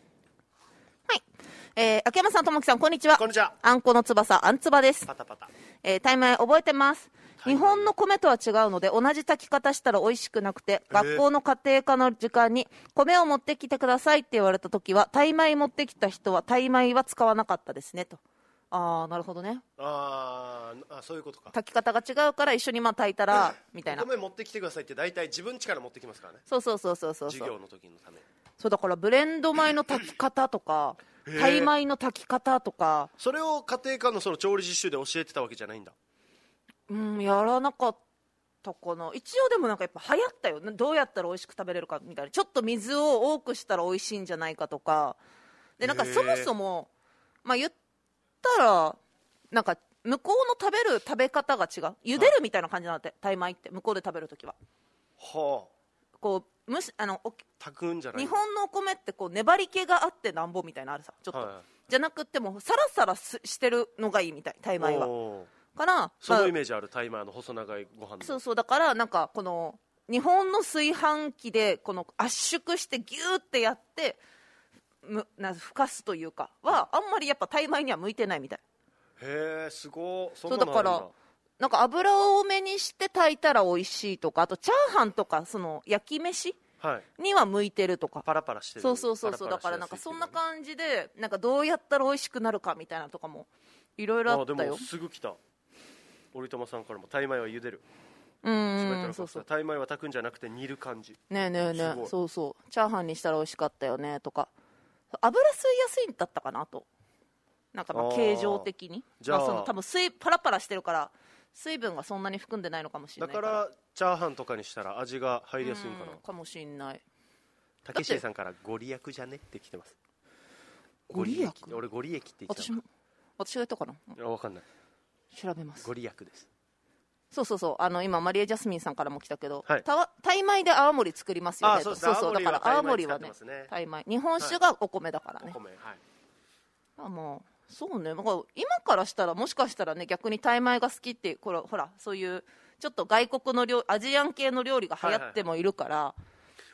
秋山さん、ともきさん、こんにちは。 こんにちは。 あんこの翼、あんつばです。 パタパタ。 タイ米覚えてます。日本の米とは違うので、同じ炊き方したら美味しくなくて、学校の家庭科の時間に米を持ってきてくださいって言われた時は、タイ米持ってきた人はタイ米は使わなかったですねと。なるほどね。 そういうことか。 炊き方が違うから一緒に炊いたらみたいな。 米持ってきてくださいって大体自分家から持ってきますからね。 そう授業の時のため。 そうだからブレンド米の炊き方とかタイ米の炊き方とか、 それを家庭科のその調理実習で教えてたわけじゃないんだ。 やらなかったかな。一応でもなんかやっぱ流行ったよ。どうやったら美味しく食べれるかみたいな。ちょっと水を多くしたら美味しいんじゃないかとかで、なんかそもそも言ったらなんか向こうの食べる食べ方が違う。茹でるみたいな感じなんだって、タイ米って向こうで食べるときは。 はあ。 こう炊くんじゃない。日本のお米ってこう粘り気があってなんぼみたいなあるさ、ちょっと、じゃなくってもサラサラしてるのがいいみたい、タイ米は。からそのイメージある、タイ米の細長いご飯。 そうだからなんかこの日本の炊飯器でこの圧縮してギューってやってふかすというかはあんまりやっぱタイ米には向いてないみたい。 へえ、すごい。 そうだからなんか油を多めにして炊いたら美味しいとか、あとチャーハンとかその焼き飯には向いてるとか、 パラパラしてる。 そうだからなんかそんな感じでなんかどうやったら美味しくなるかみたいなとかもいろいろあったよ。 でもすぐ来た。折友さんからもタイ米は茹でる。 そうタイ米は炊くんじゃなくて煮る感じ。 ねそうチャーハンにしたら美味しかったよねとか、油吸いやすいんだったかなと。なんか形状的に多分パラパラしてるから水分がそんなに含んでないのかもしれないから、 だからチャーハンとかにしたら味が入りやすいんかな。 かもしれない。 竹下さんからご利益じゃねって来てます。 ご利益。 俺ご利益って言ってた。 私が言ったかな。 分かんない。 調べます。 ご利益です。 そう今マリエジャスミンさんからも来たけど、 はい、 タイ米で泡盛作りますよね。そうだから泡盛はね、タイ米、日本酒がお米だからね。 お米、はい。 もうそうね、今からしたらもしかしたらね、逆にタイ米が好きってほらそういうちょっと外国のアジアン系の料理が流行ってもいるから、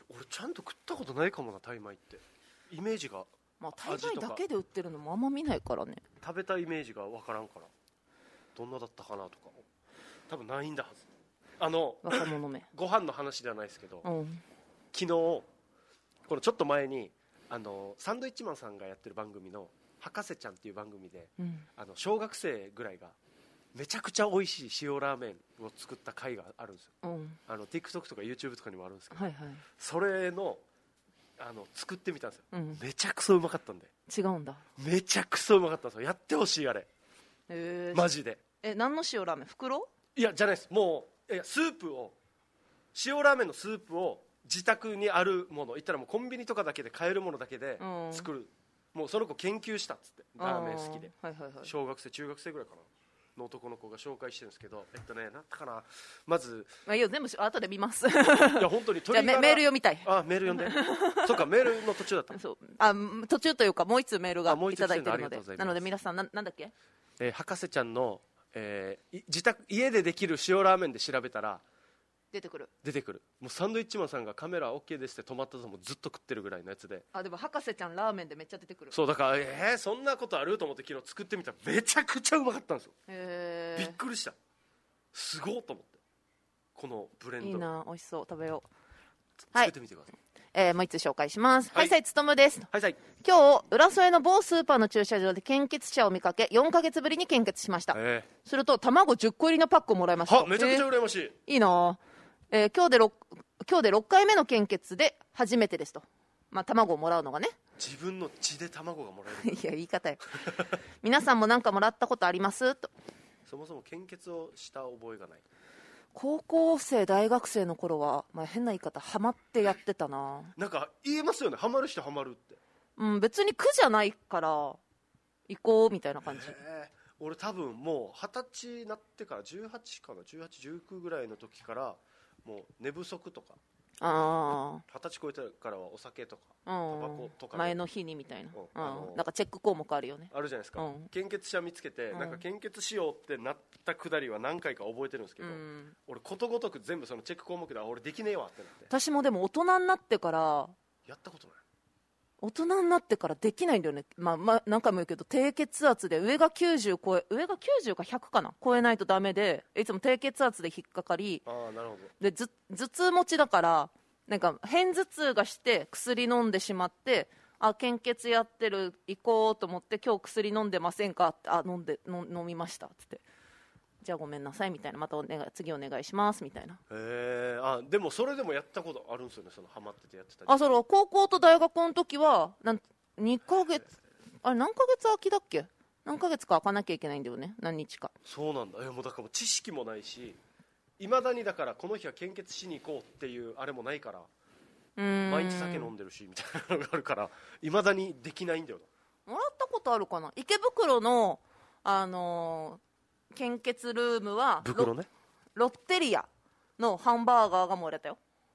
俺ちゃんと食ったことないかもな、タイ米って。イメージが、 まあタイ米だけで売ってるのもあんま見ないからね。 食べたイメージが分からんから、どんなだったかなとか多分ないんだはず。 若者めご飯の話ではないですけど、 うん、 昨日このちょっと前にサンドイッチマンさんがやってる番組の博士ちゃんっていう番組で、 うん、 小学生ぐらいがめちゃくちゃ美味しい塩ラーメンを作った回があるんですよ、うん、TikTok とか YouTube とかにもあるんですけど、 はいはい、 それの作ってみたんですよ、 うん、 めちゃくそうまかったんで。 違うんだ。 めちゃくそうまかったんですよ。やってほしいあれ、マジで。 何の塩ラーメン？袋？ いやじゃないです。もうスープを、塩ラーメンのスープを自宅にあるもの、言ったらもうコンビニとかだけで買えるものだけで作る、もうその子研究したっつって、ラーメン好きで、 はいはいはい、 小学生中学生ぐらいかなの男の子が紹介してるんですけど、なんだったかな、まず、 いや全部後で見ますいや本当にじゃあメール読みたい。 あ、メール読んでそうか、メールの途中だったそう途中というかもう一通メールがいただいてるので、なので皆さんなんだっけ、 博士ちゃんの、家でできる塩ラーメンで調べたら出てくる。もうサンドイッチマンさんがカメラ OK ですって止まったともずっと食ってるぐらいのやつで。 でも博士ちゃんラーメンでめっちゃ出てくる。 そうだから、そんなことあると思って昨日作ってみたらめちゃくちゃうまかったんですよ。びっくりした。すごいと思って、このブレンド。 いいな、美味しそう、食べよう。 作ってみてください。 もう一つ紹介します。はい、さいつとむです。 はい、さい。 今日浦添の某スーパーの駐車場で献血車を見かけ、4ヶ月ぶりに献血しました。すると卵10個入りのパックをもらいました。 めちゃくちゃ羨ましい。 いいな。今日で6回目の献血で初めてですと。卵をもらうのがね、 自分の血で卵がもらえるいや言い方よ皆さんも何かもらったことありますと。 そもそも献血をした覚えがない。 高校生大学生の頃は、変な言い方、ハマってやってたな。 なんか言えますよね、ハマる人ハマるって。 別に苦じゃないから行こうみたいな感じ。 俺多分もう20歳になってから、18かな、18、19ぐらいの時からもう寝不足とか、20歳超えてからはお酒とかタバコとか、 前の日にみたいな、なんかチェック項目あるよね。 あるじゃないですか、献血者見つけて、なんか献血しようってなったくだりは何回か覚えてるんですけど、俺ことごとく全部そのチェック項目で俺できねえわってなって。 私もでも大人になってからやったことない。 大人になってからできないんだよね。何回も言うけど、低血圧で上が90か100かな超えないとダメで、いつも低血圧で引っかかり、 なるほど。 で頭痛持ちだから、なんか偏頭痛がして薬飲んでしまって、献血やってる行こうと思って、今日薬飲んでませんかって、飲みましたっつって、じゃあごめんなさいみたいな、また次お願いしますみたいな。 でもそれでもやったことあるんですよね、そのハマっててやってたり。 それ高校と大学の時は2ヶ月、何ヶ月空きだっけ、何ヶ月か空かなきゃいけないんだよね、何日か。そうなんだ。 もうだから知識もないし、いまだにだからこの日は献血しに行こうっていうあれもないから、毎日酒飲んでるしみたいなのがあるから、いまだにできないんだよな。もらったことあるかな。池袋の献血ルームは袋、ね、 ロッテリアのハンバーガーがもらえたよ。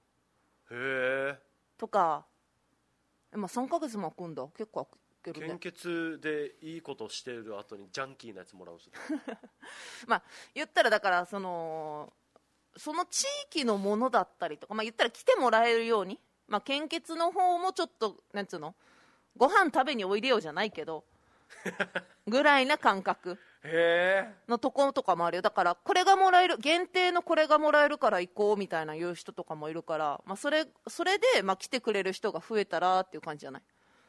とか、3ヶ月も空くんだ、結構空けるね。 献血でいいことしてる後にジャンキーなやつもらうんですよ言ったらだからその地域のものだったりとか、言ったら来てもらえるように、献血の方もちょっとなんつうの、ご飯食べにおいでよじゃないけどぐらいな感覚のところとかもあるよ。だからこれがもらえる、限定のこれがもらえるから行こうみたいな言う人とかもいるから、それで来てくれる人が増えたらっていう感じじゃない。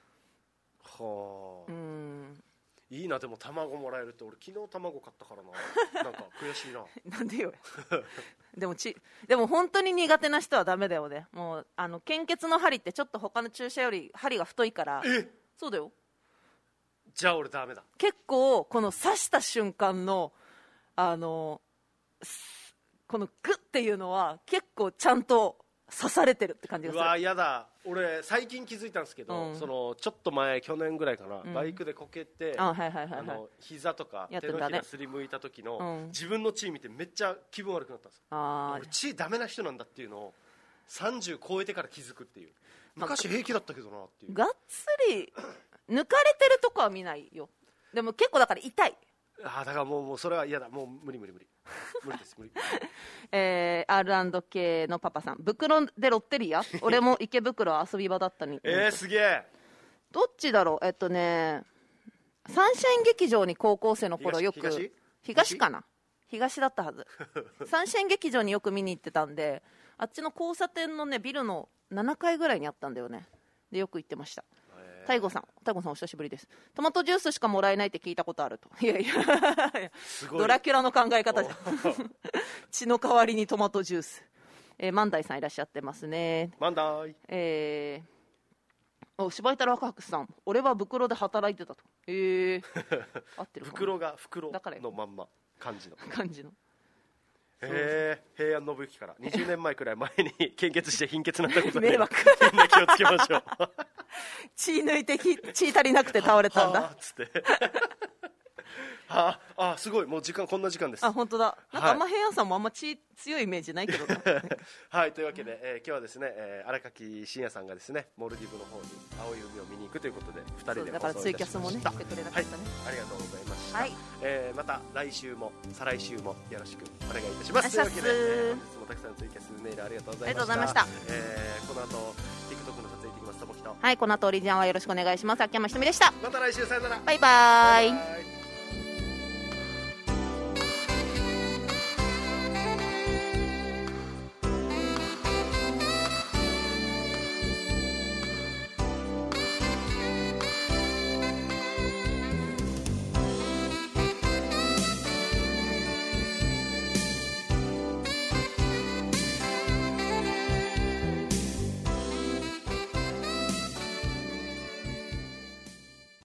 いいな。でも卵もらえるって、俺昨日卵買ったからななんか悔しいななんでよでも本当に苦手な人はダメだよね。もう献血の針ってちょっと他の注射より針が太いから。そうだよ。 じゃあ俺ダメだ。 結構この刺した瞬間のこのグッっていうのは結構ちゃんと刺されてるって感じがする。 うわ、やだ。俺最近気づいたんですけど、ちょっと前、去年ぐらいかな、バイクでこけて、膝とか手のひらすりむいた時の自分の血見てめっちゃ気分悪くなったんですよ。俺血ダメな人なんだっていうのを30超えてから気づくっていう。昔平気だったけどなっていう。 がっつり抜かれてるとこは見ないよ。でも結構だから痛い。 だからもうそれは嫌だ。もう無理。 無理です無理。 R&K のパパさん、袋でロッテリア俺も池袋は遊び場だったにすげえ。 どっちだろう。サンシャイン劇場に高校生の頃よく東かな、東だったはずサンシャイン劇場によく見に行ってたんで、あっちの交差点のねビルの7階ぐらいにあったんだよね。でよく行ってました。太鼓さんお久しぶりです。トマトジュースしかもらえないって聞いたことあると。いやドラキュラの考え方じゃん血の代わりにトマトジュース。万代さんいらっしゃってますね。 万代。 柴井太郎赤白さん、俺は袋で働いてたと。合ってるかな。 袋が袋のまんま感じの平安信之から20年前くらい前に献血して貧血になったことで迷惑みんな気をつけましょう血抜いて血足りなくて倒れたんだつってすごい、もうこんな時間です。 本当だ。なんかあんま平安さんもあんま血強いイメージないけどなはい、というわけで、今日はですね、荒垣真也さんがですねモルディブの方に青い海を見に行くということで2人でだからツイキャスもねしてくれなかったね、 ありがとうございました、 はい。 また来週も再来週もよろしくお願いいたします。というわけで、本日もたくさんツイキャスメールありがとうございました。この後 TikTok の撮影行ってきます。ともきと、 はい、この後オリジナルはよろしくお願いします。秋山ひとみでした。 また来週、さよなら。 バイバーイ。 バイバイ。